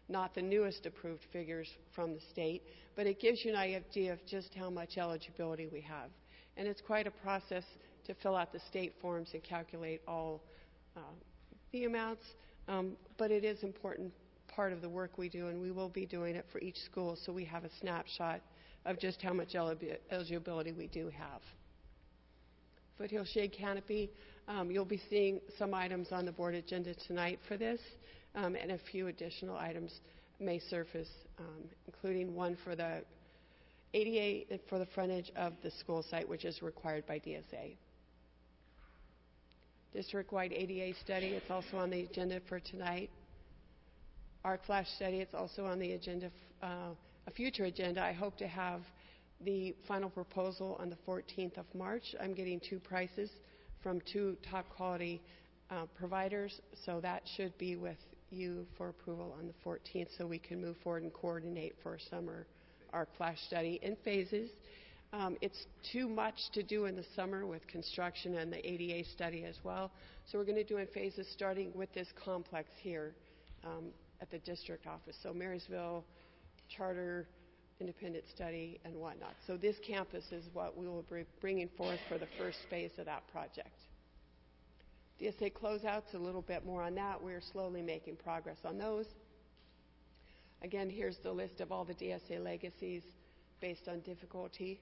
Speaker 15: not the newest approved figures from the state, but it gives you an idea of just how much eligibility we have. And it's quite a process to fill out the state forms and calculate all the amounts, but it is an important part of the work we do, and we will be doing it for each school so we have a snapshot of just how much eligibility we do have. Foothill Shade Canopy, you'll be seeing some items on the board agenda tonight for this, and a few additional items may surface, including one for the ADA for the frontage of the school site, which is required by DSA. District-wide ADA study, it's also on the agenda for tonight. Arc Flash study, it's also on the agenda, a future agenda. I hope to have the final proposal on the 14th of March. I'm getting 2 prices from 2 top quality providers, so that should be with you for approval on the 14th so we can move forward and coordinate for a summer Arc Flash study in phases. It's too much to do in the summer with construction and the ADA study as well, so we're going to do in phases starting with this complex here at the district office. So Marysville, charter, independent study, and whatnot. So this campus is what we will be bringing forth for the first phase of that project. DSA closeouts, a little bit more on that. We're slowly making progress on those. Again, here's the list of all the DSA legacies based on difficulty.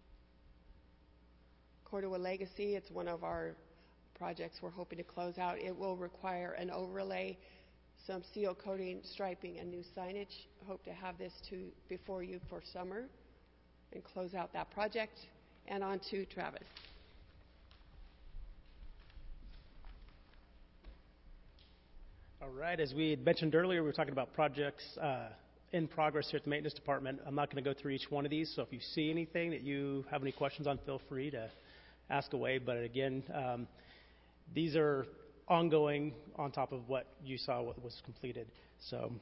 Speaker 15: Cordova Legacy, it's one of our projects we're hoping to close out. It will require an overlay, some seal coating, striping, and new signage. Hope to have this before you for summer and close out that project. And on to Travis.
Speaker 16: All right, as we had mentioned earlier, we were talking about projects in progress here at the maintenance department. I'm not going to go through each one of these, so if you see anything that you have any questions on, feel free to ask away. But again, these are ongoing on top of what you saw what was completed. So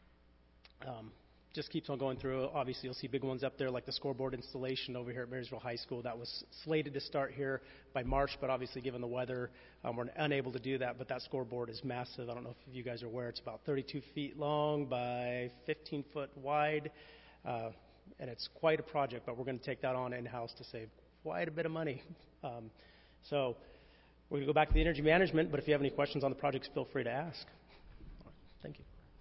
Speaker 16: just keeps on going through. Obviously, you'll see big ones up there like the scoreboard installation over here at Marysville High School. That was slated to start here by March, but obviously given the weather, we're unable to do that. But that scoreboard is massive. I don't know if you guys are aware. It's about 32 feet long by 15 foot wide, and it's quite a project, but we're going to take that on in-house to save quite a bit of money. So we're going to go back to the energy management, but if you have any questions on the projects, feel free to ask. Thank you.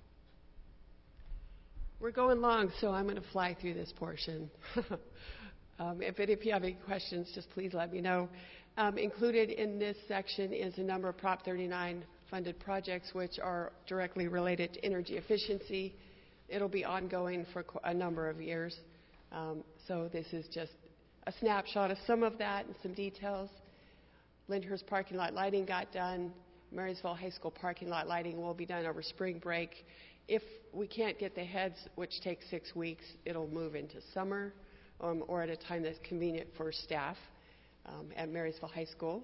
Speaker 15: We're going long, so I'm going to fly through this portion. If you have any questions, just please let me know. Included in this section is a number of Prop 39 funded projects which are directly related to energy efficiency. It'll be ongoing for a number of years. So this is just a snapshot of some of that and some details. Lyndhurst parking lot lighting got done. Marysville High School parking lot lighting will be done over spring break. If we can't get the heads, which takes 6 weeks, it'll move into summer or at a time that's convenient for staff at Marysville High School.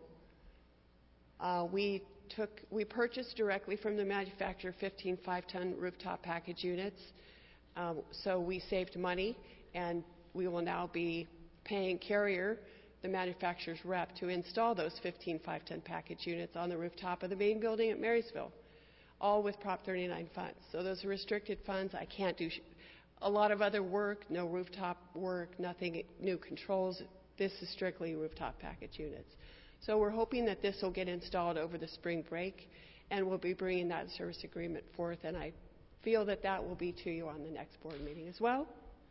Speaker 15: We purchased directly from the manufacturer 15 5-ton rooftop package units, so we saved money, and we will now be paying Carrier, the manufacturer's rep, to install those 15 5-ton package units on the rooftop of the main building at Marysville, all with Prop 39 funds. So those are restricted funds. I can't do a lot of other work, no rooftop work, nothing, new controls. This is strictly rooftop package units. So we're hoping that this will get installed over the spring break, and we'll be bringing that service agreement forth, and I feel that that will be to you on the next board meeting as well.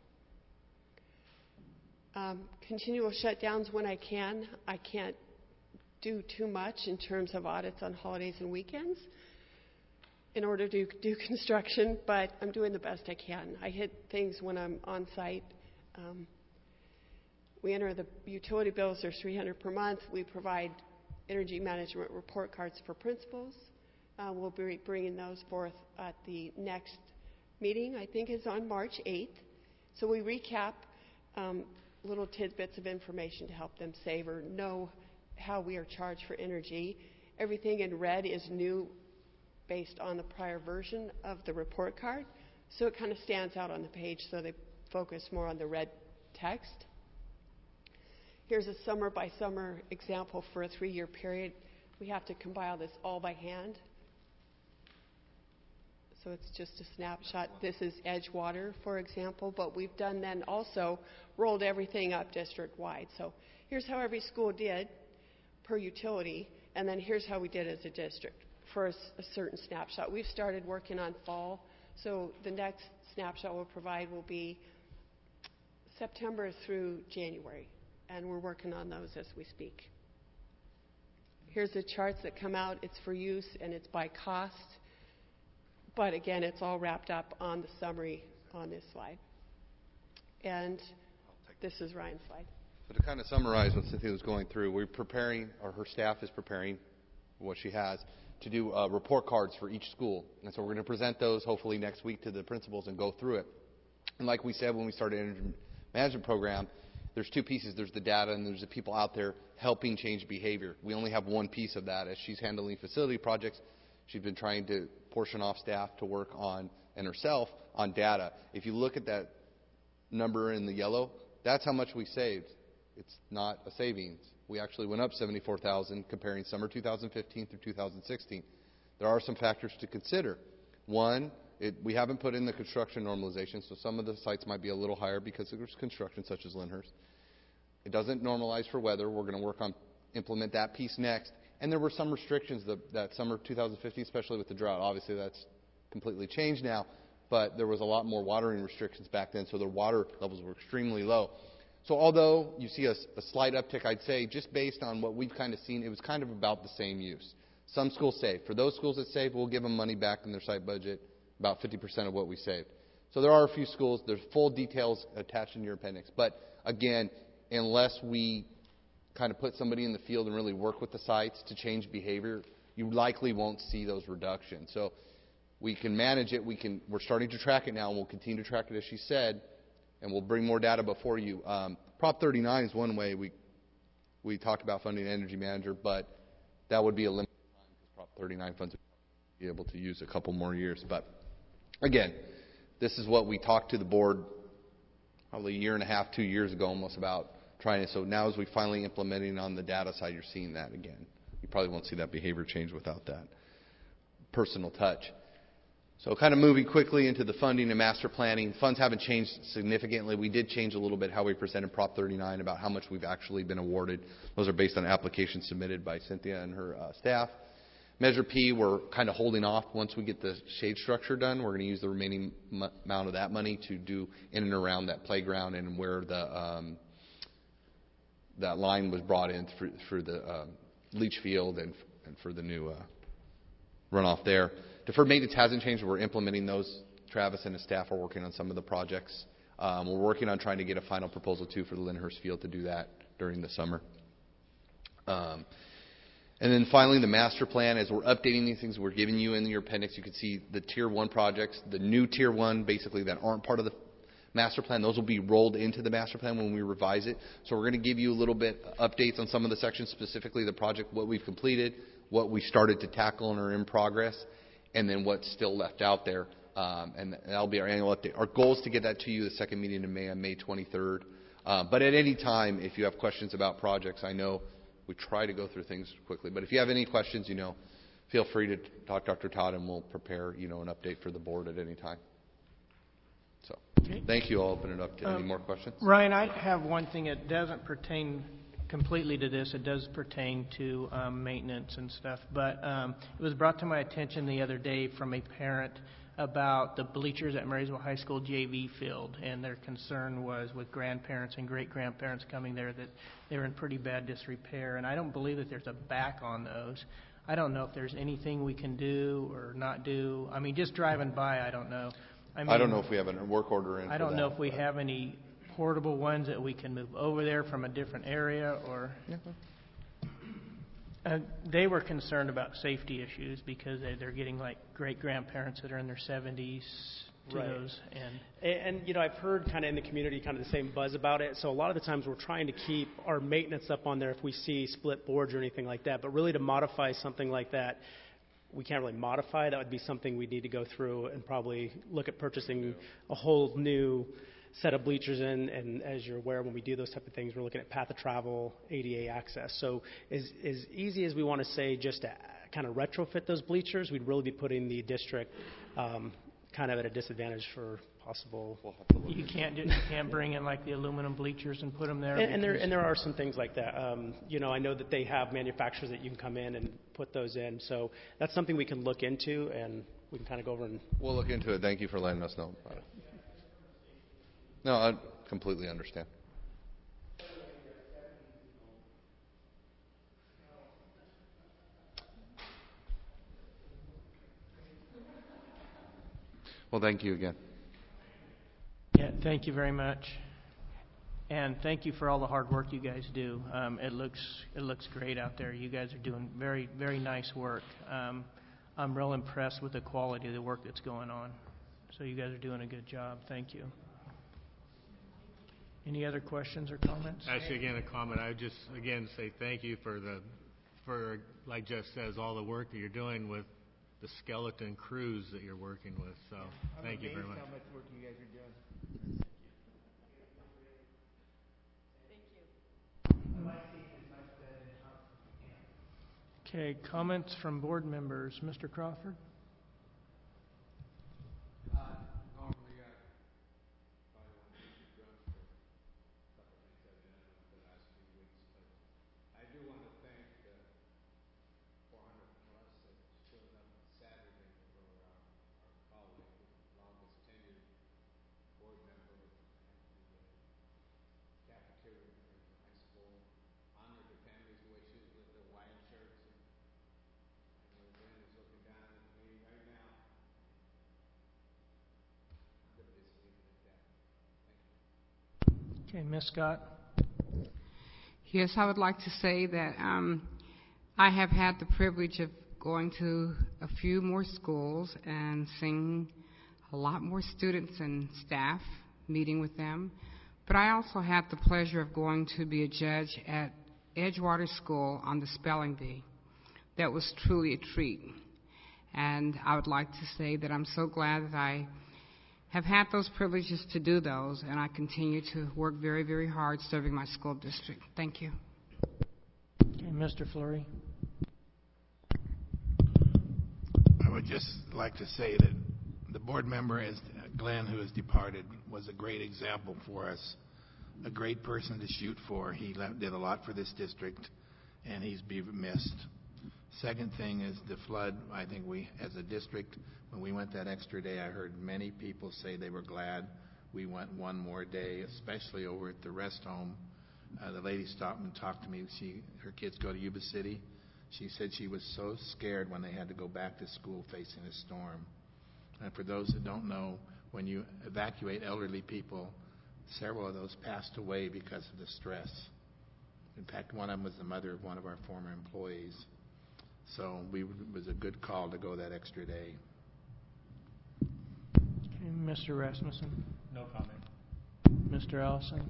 Speaker 15: Continual shutdowns when I can. I can't do too much in terms of audits on holidays and weekends in order to do construction, but I'm doing the best I can. I hit things when I'm on site. We enter the utility bills, they're $300 per month. We provide energy management report cards for principals. We'll be bringing those forth at the next meeting, I think is on March 8th. So we recap little tidbits of information to help them save or know how we are charged for energy. Everything in red is new based on the prior version of the report card. So it kind of stands out on the page, so they focus more on the red text. Here's a summer by summer example for a 3-year period. We have to compile this all by hand. So it's just a snapshot. This is Edgewater, for example, but we've done then also rolled everything up district-wide. So here's how every school did per utility, and then here's how we did as a district for a certain snapshot. We've started working on fall, so the next snapshot we'll provide will be September through January, and we're working on those as we speak. Here's the charts that come out. It's for use, and it's by cost. But again, it's all wrapped up on the summary on this slide. And this is Ryan's slide.
Speaker 14: So to kind of summarize what Cynthia was going through, we're preparing, or her staff is preparing, what she has, to do report cards for each school. And so we're going to present those hopefully next week to the principals and go through it. And like we said when we started the energy management program, there's two pieces. There's the data and there's the people out there helping change behavior. We only have one piece of that. As she's handling facility projects, she's been trying to portion off staff to work on, and herself, on data. If you look at that number in the yellow, that's how much we saved. It's not a savings. We actually went up $74,000 comparing summer 2015 through 2016. There are some factors to consider. One, we haven't put in the construction normalization, so some of the sites might be a little higher because there's construction, such as Lyndhurst. It doesn't normalize for weather. We're going to work on implement that piece next. And there were some restrictions that summer 2015, especially with the drought. Obviously, that's completely changed now, but there was a lot more watering restrictions back then, so the water levels were extremely low. So although you see a slight uptick, I'd say just based on what we've kind of seen, it was kind of about the same use. Some schools saved. For those schools that saved, we'll give them money back in their site budget, about 50% of what we saved. So there are a few schools. There's full details attached in your appendix. But again, unless we kind of put somebody in the field and really work with the sites to change behavior, you likely won't see those reductions. So we can manage it. We're starting to track it now, and we'll continue to track it, as she said, and we'll bring more data before you. Prop 39 is one way we talked about funding an energy manager, but that would be a limited time because Prop 39 funds would be able to use a couple more years. But again, this is what we talked to the board probably a year and a half, 2 years ago almost about trying to. So now as we finally implementing on the data side, you're seeing that again. You probably won't see that behavior change without that personal touch. So kind of moving quickly into the funding and master planning. Funds haven't changed significantly. We did change a little bit how we presented Prop 39 about how much we've actually been awarded. Those are based on applications submitted by Cynthia and her staff. Measure P, we're kind of holding off. Once we get the shade structure done, we're going to use the remaining amount of that money to do in and around that playground and where the that line was brought in through the leach field and for the new runoff there. Deferred maintenance hasn't changed. We're implementing those. Travis and his staff are working on some of the projects. We're working on trying to get a final proposal, too, for the Lyndhurst field to do that during the summer. And then finally, the master plan. As we're updating these things, we're giving you in your appendix, you can see the Tier 1 projects, the new Tier 1, basically, that aren't part of the master plan. Those will be rolled into the master plan when we revise it. So we're going to give you a little bit updates on some of the sections, specifically the project, what we've completed, what we started to tackle and are in progress, and then what's still left out there. And that'll be our annual update. Our goal is to get that to you the second meeting in May, on May 23rd. But at any time, if you have questions about projects, I know we try to go through things quickly. But if you have any questions, feel free to talk to Dr. Todd, and we'll prepare, an update for the board at any time. So, Thank you. I'll open it up to any more questions.
Speaker 1: Ryan, I have one thing that doesn't pertain completely to this. It does pertain to maintenance and stuff. But it was brought to my attention the other day from a parent about the bleachers at Marysville High School JV field, and their concern was with grandparents and great-grandparents coming there that they were in pretty bad disrepair, and I don't believe that there's a back on those. I don't know if there's anything we can do or not do. I mean, just driving by, I don't know.
Speaker 14: I don't know if we have a work order in.
Speaker 1: I don't know if we have any portable ones that we can move over there from a different area, or they were concerned about safety issues because they're getting like great-grandparents that are in their 70s to those.
Speaker 16: And I've heard kind of in the community kind of the same buzz about it. So a lot of the times we're trying to keep our maintenance up on there if we see split boards or anything like that. But really to modify something like that, we can't really modify. That would be something we need to go through and probably look at purchasing a whole new set of bleachers in, and as you're aware, when we do those type of things, we're looking at path of travel, ADA access. So as easy as we want to say just to kind of retrofit those bleachers, we'd really be putting the district kind of at a disadvantage for possible.
Speaker 1: You can't bring in like the aluminum bleachers and put them there.
Speaker 16: And there are some things like that. I know that they have manufacturers that you can come in and put those in. So that's something we can look into, and we can kind of go over and.
Speaker 14: We'll look into it. Thank you for letting us know about it. No, I completely understand. Well, thank you again.
Speaker 1: Yeah, thank you very much. And thank you for all the hard work you guys do. It looks great out there. You guys are doing very, very nice work. I'm real impressed with the quality of the work that's going on. So you guys are doing a good job. Thank you. Any other questions or comments?
Speaker 8: Actually, again, a comment. I would just, again, say thank you for like Jeff says, all the work that you're doing with the skeleton crews that you're working with. So thank you very much.
Speaker 1: How much work you guys are doing. Okay, comments from board members. Mr. Crawford?
Speaker 17: Normally, I probably won't keep you drunk for a couple of things I've done over the last few weeks, but I do want to thank the 400 plus that showed up Saturday for our colleague, the longest tenured board member at the cafeteria for the high school. Honored the families the way she was with the Hawaiian shirts. And Glenn is looking down at me right now. I'm going to just leave it at that. Thank you.
Speaker 1: Okay, Ms. Scott?
Speaker 18: Yes, I would like to say that I have had the privilege of going to a few more schools and seeing a lot more students and staff, meeting with them. But I also had the pleasure of going to be a judge at Edgewater School on the spelling bee. That was truly a treat. And I would like to say that I'm so glad that I have had those privileges to do those, and I continue to work very, very hard serving my school district. Thank you.
Speaker 1: Okay, Mr. Fleury.
Speaker 12: I would just like to say that the board member, as Glenn, who has departed, was a great example for us, a great person to shoot for. He did a lot for this district, and he's be missed. Second thing is the flood. I think we, as a district, when we went that extra day, I heard many people say they were glad we went one more day, especially over at the rest home. The lady stopped and talked to me. Her kids go to Yuba City. She said she was so scared when they had to go back to school facing a storm. And for those that don't know, when you evacuate elderly people, several of those passed away because of the stress. In fact, one of them was the mother of one of our former employees. So it was a good call to go that extra day.
Speaker 1: Okay, Mr. Rasmussen?
Speaker 8: No comment.
Speaker 1: Mr. Allison?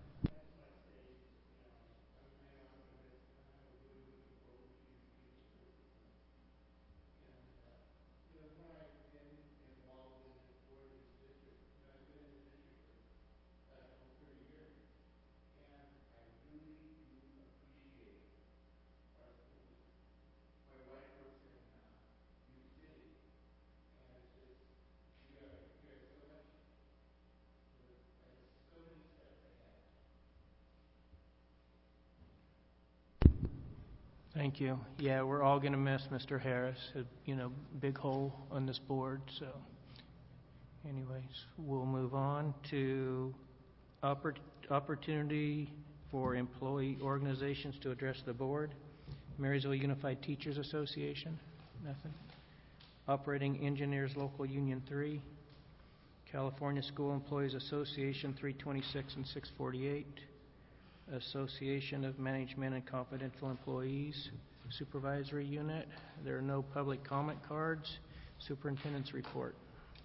Speaker 1: Thank you. Yeah, we're all going to miss Mr. Harris. Big hole on this board. So, anyways, we'll move on to opportunity for employee organizations to address the board. Marysville Unified Teachers Association, nothing. Operating Engineers Local Union 3. California School Employees Association 326 and 648. Association of Management and Confidential Employees, Supervisory Unit. There are no public comment cards. Superintendent's report.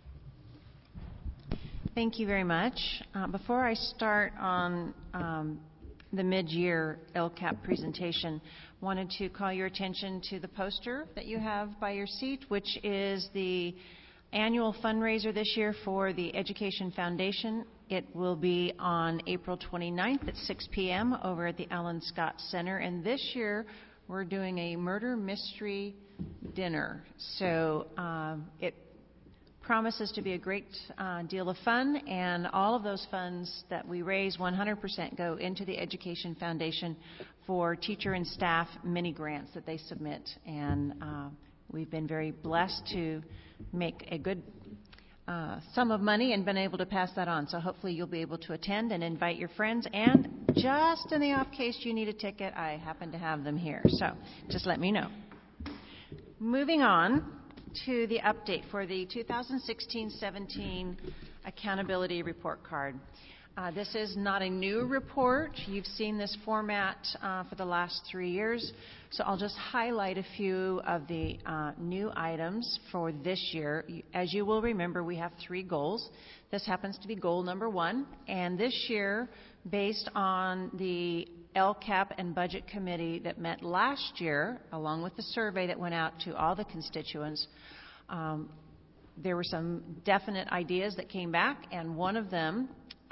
Speaker 9: Thank you very much. Before I start on the mid-year LCAP presentation, wanted to call your attention to the poster that you have by your seat, which is the annual fundraiser this year for the Education Foundation It will be on April 29th at 6 p.m. over at the Alan Scott Center. And this year, we're doing a murder mystery dinner. So it promises to be a great deal of fun, and all of those funds that we raise 100% go into the Education Foundation for teacher and staff mini grants that they submit. And we've been very blessed to make a good sum of money and been able to pass that on. So hopefully you'll be able to attend and invite your friends. And just in the off case you need a ticket, I happen to have them here. So just let me know. Moving on to the update for the 2016-17 Accountability Report Card. This is not a new report. You've seen this format for the last 3 years. So I'll just highlight a few of the new items for this year. As you will remember, we have 3 goals. This happens to be goal number 1. And this year, based on the LCAP and Budget Committee that met last year, along with the survey that went out to all the constituents, there were some definite ideas that came back, and one of them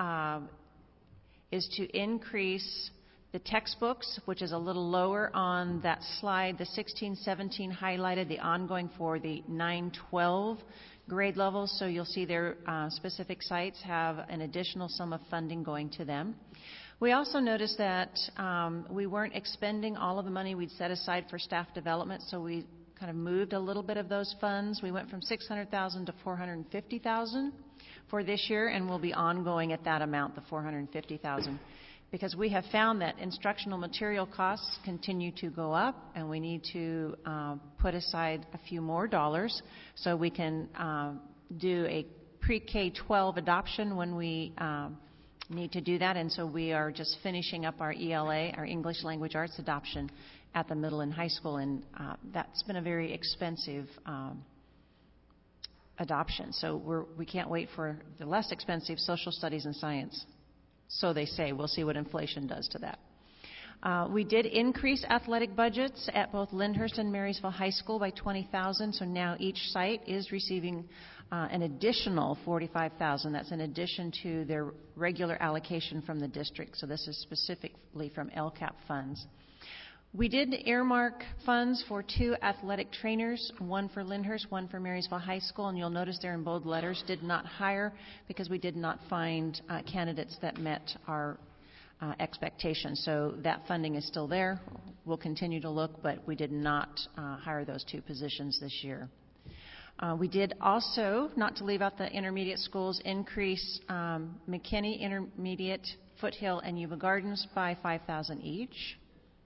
Speaker 9: is to increase the textbooks, which is a little lower on that slide. The 16-17 highlighted the ongoing for the 9-12 grade levels, so you'll see their specific sites have an additional sum of funding going to them. We also noticed that we weren't expending all of the money we'd set aside for staff development, so we kind of moved a little bit of those funds. We went from $600,000 to $450,000 for this year, and we'll be ongoing at that amount, the $450,000, because we have found that instructional material costs continue to go up, and we need to put aside a few more dollars so we can do a pre-K-12 adoption when we need to do that. And so we are just finishing up our ELA, our English Language Arts adoption, at the middle and high school, and that's been a very expensive adoption. So we can't wait for the less expensive social studies and science. So they say. We'll see what inflation does to that. We did increase athletic budgets at both Lyndhurst and Marysville High School by $20,000. So now each site is receiving an additional $45,000. That's in addition to their regular allocation from the district. So this is specifically from LCAP funds. We did earmark funds for 2 athletic trainers, one for Lyndhurst, one for Marysville High School, and you'll notice there in bold letters, did not hire because we did not find candidates that met our expectations. So that funding is still there. We'll continue to look, but we did not hire those 2 positions this year. We did also, not to leave out the intermediate schools, increase McKinney Intermediate, Foothill, and Yuba Gardens by $5,000 each.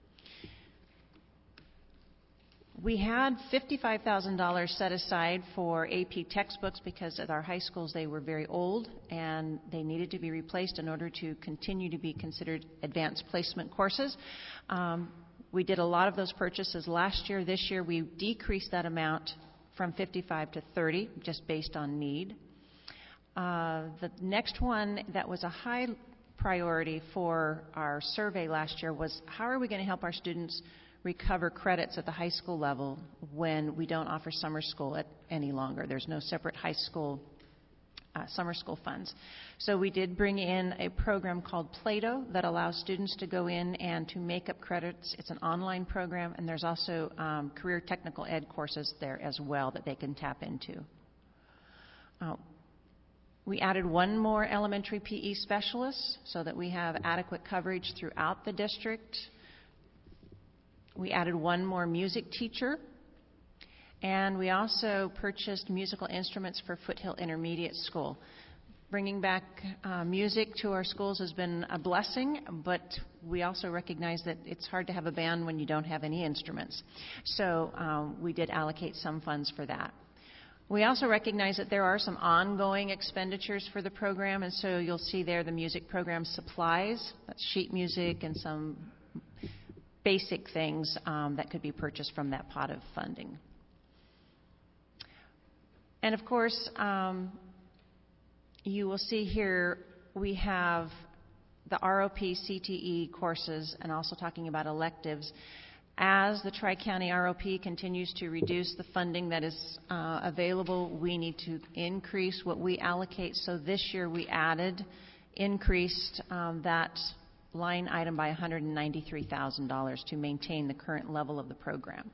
Speaker 9: We had $55,000 set aside for AP textbooks because at our high schools they were very old and they needed to be replaced in order to continue to be considered advanced placement courses. We did a lot of those purchases last year. This year we decreased that amount from 55 to 30, just based on need. The next one that was a high priority for our survey last year was how are we going to help our students recover credits at the high school level when we don't offer summer school any longer. There's no separate high school summer school funds. So we did bring in a program called Plato that allows students to go in and to make up credits. It's an online program, and there's also career technical ed courses there as well that they can tap into. We added one more elementary PE specialist so that we have adequate coverage throughout the district. We added one more music teacher, and we also purchased musical instruments for Foothill Intermediate School. Bringing back music to our schools has been a blessing, but we also recognize that it's hard to have a band when you don't have any instruments. So we did allocate some funds for that. We also recognize that there are some ongoing expenditures for the program, and so you'll see there the music program supplies, that's sheet music and some basic things that could be purchased from that pot of funding. And of course, you will see here we have the ROP CTE courses and also talking about electives. As the Tri-County ROP continues to reduce the funding that is available, we need to increase what we allocate. So this year we added increased that line item by $193,000 to maintain the current level of the program.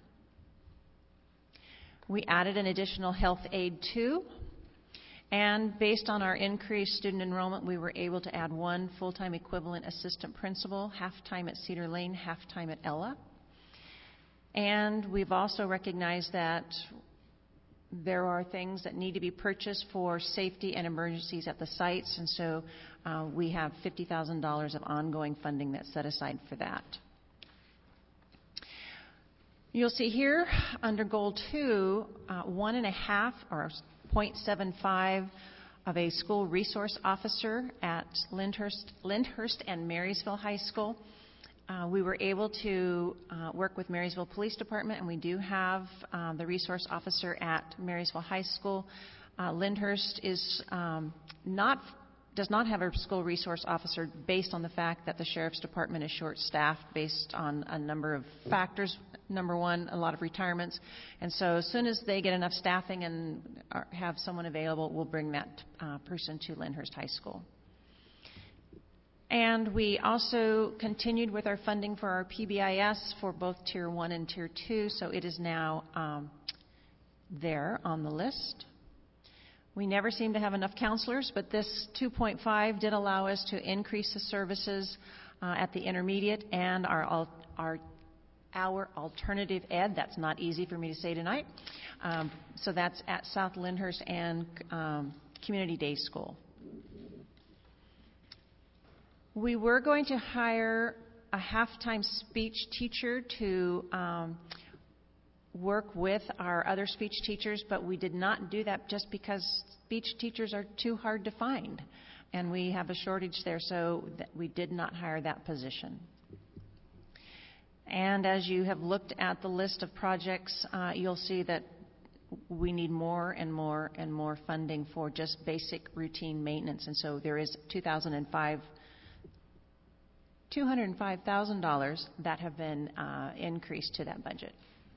Speaker 9: We added an additional health aide too, and based on our increased student enrollment, we were able to add one full-time equivalent assistant principal, half-time at Cedar Lane, half-time at Ella. And we've also recognized that there are things that need to be purchased for safety and emergencies at the sites, and so we have $50,000 of ongoing funding that's set aside for that. You'll see here under Goal 2, 1.5 or 0.75 of a school resource officer at Lyndhurst and Marysville High School. We were able to work with Marysville Police Department, and we do have the resource officer at Marysville High School. Lyndhurst is does not have a school resource officer based on the fact that the Sheriff's Department is short-staffed based on a number of factors. Number one, a lot of retirements. And so as soon as they get enough staffing and have someone available, we'll bring that person to Lyndhurst High School. And we also continued with our funding for our PBIS for both Tier 1 and Tier 2, so it is now there on the list. We never seem to have enough counselors, but this 2.5 did allow us to increase the services at the intermediate and our alternative ed. That's not easy for me to say tonight. So that's at South Lyndhurst and Community Day School. We were going to hire a half-time speech teacher to work with our other speech teachers, but we did not do that just because speech teachers are too hard to find, and we have a shortage there, so we did not hire that position. And as you have looked at the list of projects, you'll see that we need more and more and more funding for just basic routine maintenance, and so there is $205,000 that have been increased to that budget.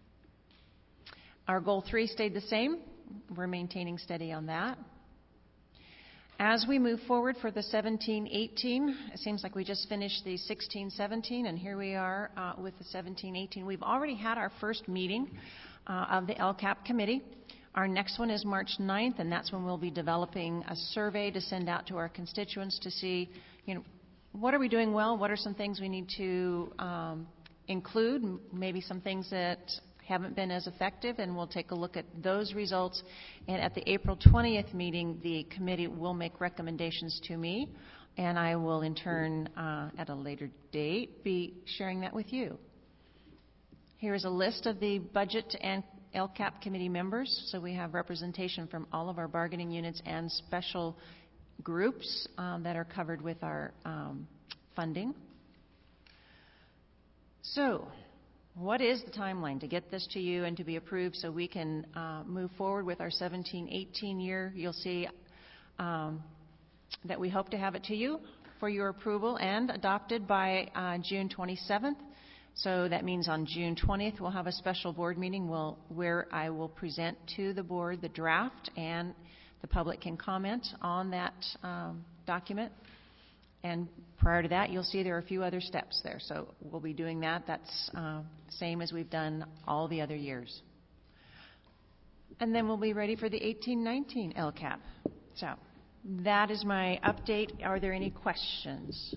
Speaker 9: Our Goal 3 stayed the same. We're maintaining steady on that. As we move forward for the 17-18, it seems like we just finished the 16-17, and here we are with the 17-18. We've already had our first meeting of the LCAP committee. Our next one is March 9th, and that's when we'll be developing a survey to send out to our constituents to see, what are we doing well? What are some things we need to include? Maybe some things that haven't been as effective, and we'll take a look at those results. And at the April 20th meeting, the committee will make recommendations to me, and I will in turn, at a later date, be sharing that with you. Here is a list of the budget and LCAP committee members. So we have representation from all of our bargaining units and special groups that are covered with our funding. So, what is the timeline to get this to you and to be approved so we can move forward with our 17-18 year? You'll see that we hope to have it to you for your approval and adopted by June 27th. So that means on June 20th we'll have a special board meeting where I will present to the board the draft, and the public can comment on that document. And prior to that, you'll see there are a few other steps there. So we'll be doing that. That's same as we've done all the other years. And then we'll be ready for the 18-19 LCAP. So that is my update. Are there any questions?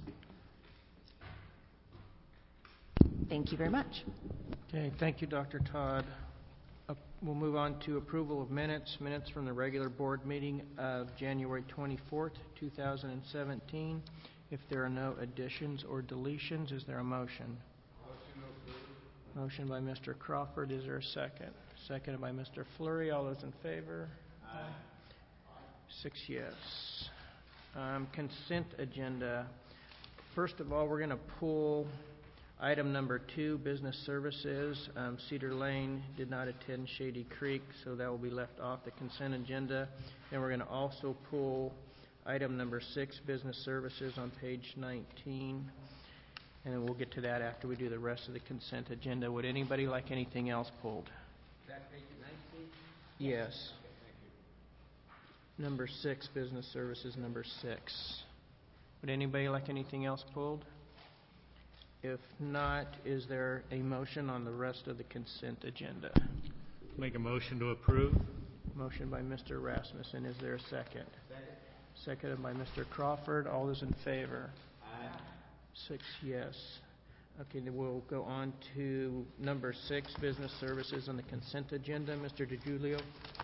Speaker 9: Thank you very much.
Speaker 1: Okay, thank you, Dr. Todd. We'll move on to approval of minutes from the regular board meeting of January 24th, 2017. If there are no additions or deletions, is there a motion? Motion by Mr. Crawford. Is there a second? Seconded by Mr. Fleury. All those in favor? Aye. 6 yes. Consent agenda. First of all, we're going to pull item number 2, business services. Cedar Lane did not attend Shady Creek, so that will be left off the consent agenda. Then we're going to also pull item number 6, business services, on page 19. And then we'll get to that after we do the rest of the consent agenda. Would anybody like anything else pulled?
Speaker 17: Is that page 19?
Speaker 1: Yes.
Speaker 17: Okay, thank you.
Speaker 1: Number 6, business services, number 6. Would anybody like anything else pulled? If not, is there a motion on the rest of the consent agenda?
Speaker 8: Make a motion to approve.
Speaker 1: Motion by Mr. Rasmussen. Is there a second? Seconded by Mr. Crawford. All those in favor? Aye. 6 yes. Okay, then we'll go on to number 6, business services on the consent agenda. Mr. DiGiulio.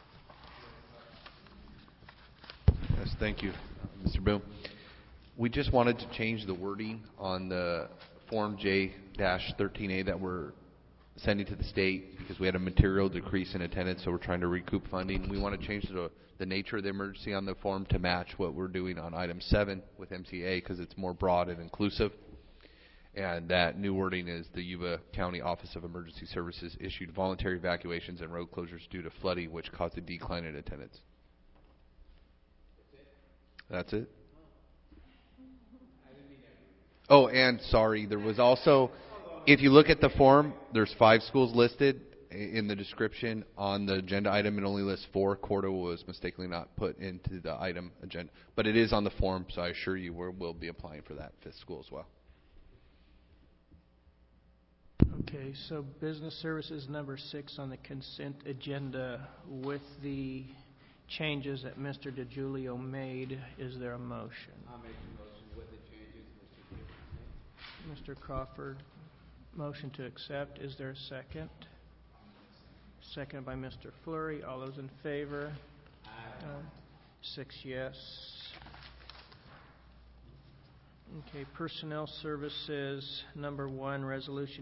Speaker 19: Yes, thank you, Mr. Boone. We just wanted to change the wording on the Form J-13A that we're sending to the state because we had a material decrease in attendance, so we're trying to recoup funding. We want to change the nature of the emergency on the form to match what we're doing on item 7 with MCA because it's more broad and inclusive. And that new wording is the Yuba County Office of Emergency Services issued voluntary evacuations and road closures due to flooding, which caused a decline in attendance. That's it? Oh, and sorry, there was also, if you look at the form, there's 5 schools listed in the description. On the agenda item, it only lists 4. Cordo was mistakenly not put into the item agenda. But it is on the form, so I assure you we'll be applying for that 5th school as well.
Speaker 1: Okay, so business services number 6 on the consent agenda with the changes that Mr. DiGiulio made. Is there a motion?
Speaker 17: I'll make the motion with the changes Mr.
Speaker 1: Mr. Crawford, motion to accept. Is there a second? Second by Mr. Fleury. All those in favor? Aye. 6 yes. Okay, personnel services number 1, resolution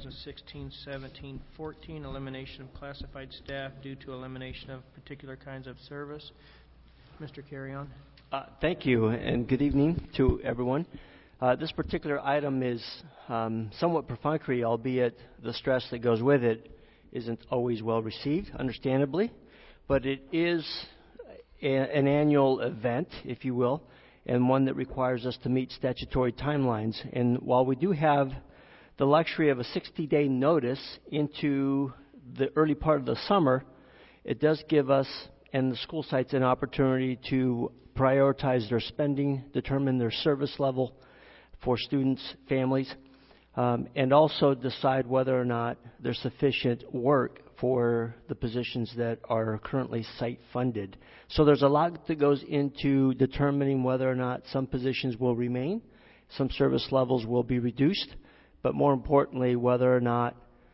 Speaker 1: 2016-17-14, elimination of classified staff due to elimination of particular kinds of service. Mr. Carrion.
Speaker 20: Thank you, and good evening to everyone. This particular item is somewhat perfunctory, albeit the stress that goes with it isn't always well received, understandably, but it is an annual event, if you will, and one that requires us to meet statutory timelines. And while we do have the luxury of a 60-day notice into the early part of the summer, it does give us and the school sites an opportunity to prioritize their spending, determine their service level for students, families, and also decide whether or not there's sufficient work for the positions that are currently site funded. So there's a lot that goes into determining whether or not some positions will remain, some service levels will be reduced, but more importantly, whether or not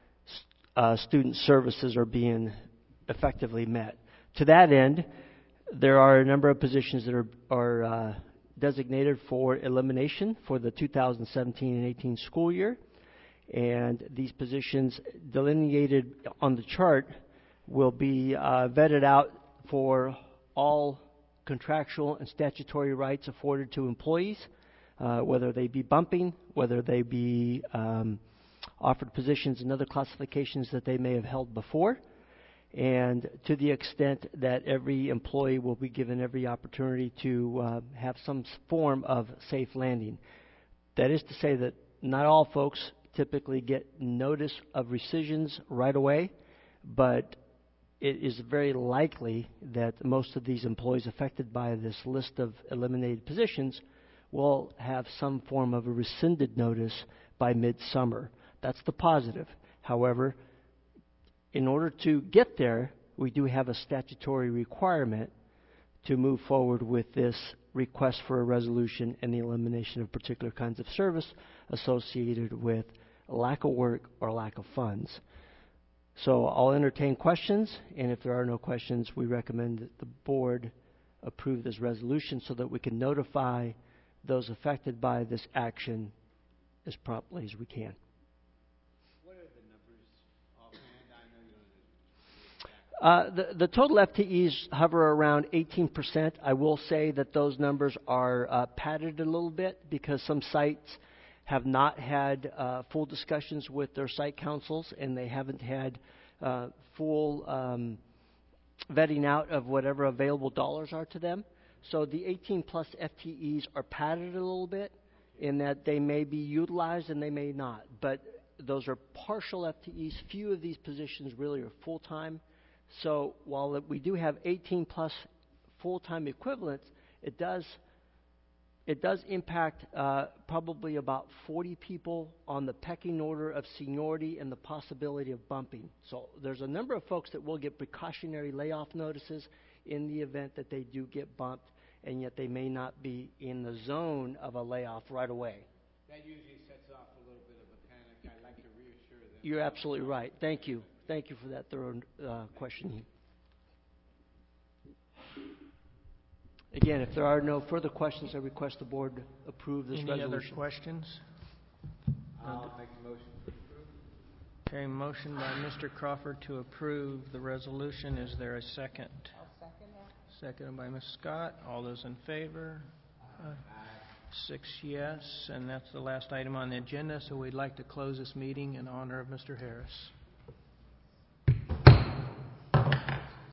Speaker 20: student services are being effectively met. To that end, there are a number of positions that are designated for elimination for the 2017 and 18 school year. And these positions delineated on the chart will be vetted out for all contractual and statutory rights afforded to employees, whether they be bumping, whether they be offered positions and other classifications that they may have held before, and to the extent that every employee will be given every opportunity to have some form of safe landing. That is to say that not all folks typically get notice of rescissions right away, but it is very likely that most of these employees affected by this list of eliminated positions will have some form of a rescinded notice by midsummer. That's the positive. However, in order to get there, we do have a statutory requirement to move forward with this request for a resolution and the elimination of particular kinds of service associated with lack of work or lack of funds. So I'll entertain questions, and if there are no questions, we recommend that the board approve this resolution so that we can notify those affected by this action as promptly as we can.
Speaker 17: What are the numbers offhand? I know you
Speaker 20: The total FTEs hover around 18%. I will say that those numbers are padded a little bit because some sites have not had full discussions with their site councils, and they haven't had full vetting out of whatever available dollars are to them. So the 18 plus FTEs are padded a little bit in that they may be utilized and they may not. But those are partial FTEs. Few of these positions really are full-time. So while we do have 18 plus full-time equivalents, it does It does impact probably about 40 people on the pecking order of seniority and the possibility of bumping. So there's a number of folks that will get precautionary layoff notices in the event that they do get bumped, and yet they may not be in the zone of a layoff right away.
Speaker 17: That usually sets off a little bit of a panic. I'd like to reassure them.
Speaker 20: You're absolutely right. Thank you. Thank you for that thorough questioning. Again, if there are no further questions, I request the board approve this resolution.
Speaker 1: Any other questions?
Speaker 17: I'll make the motion to approve.
Speaker 1: Okay, motion by Mr. Crawford to approve the resolution. Is there a second?
Speaker 13: I'll second that.
Speaker 1: Seconded by Ms. Scott. All those in favor? 6 yes, and that's the last item on the agenda, so we'd like to close this meeting in honor of Mr. Harris.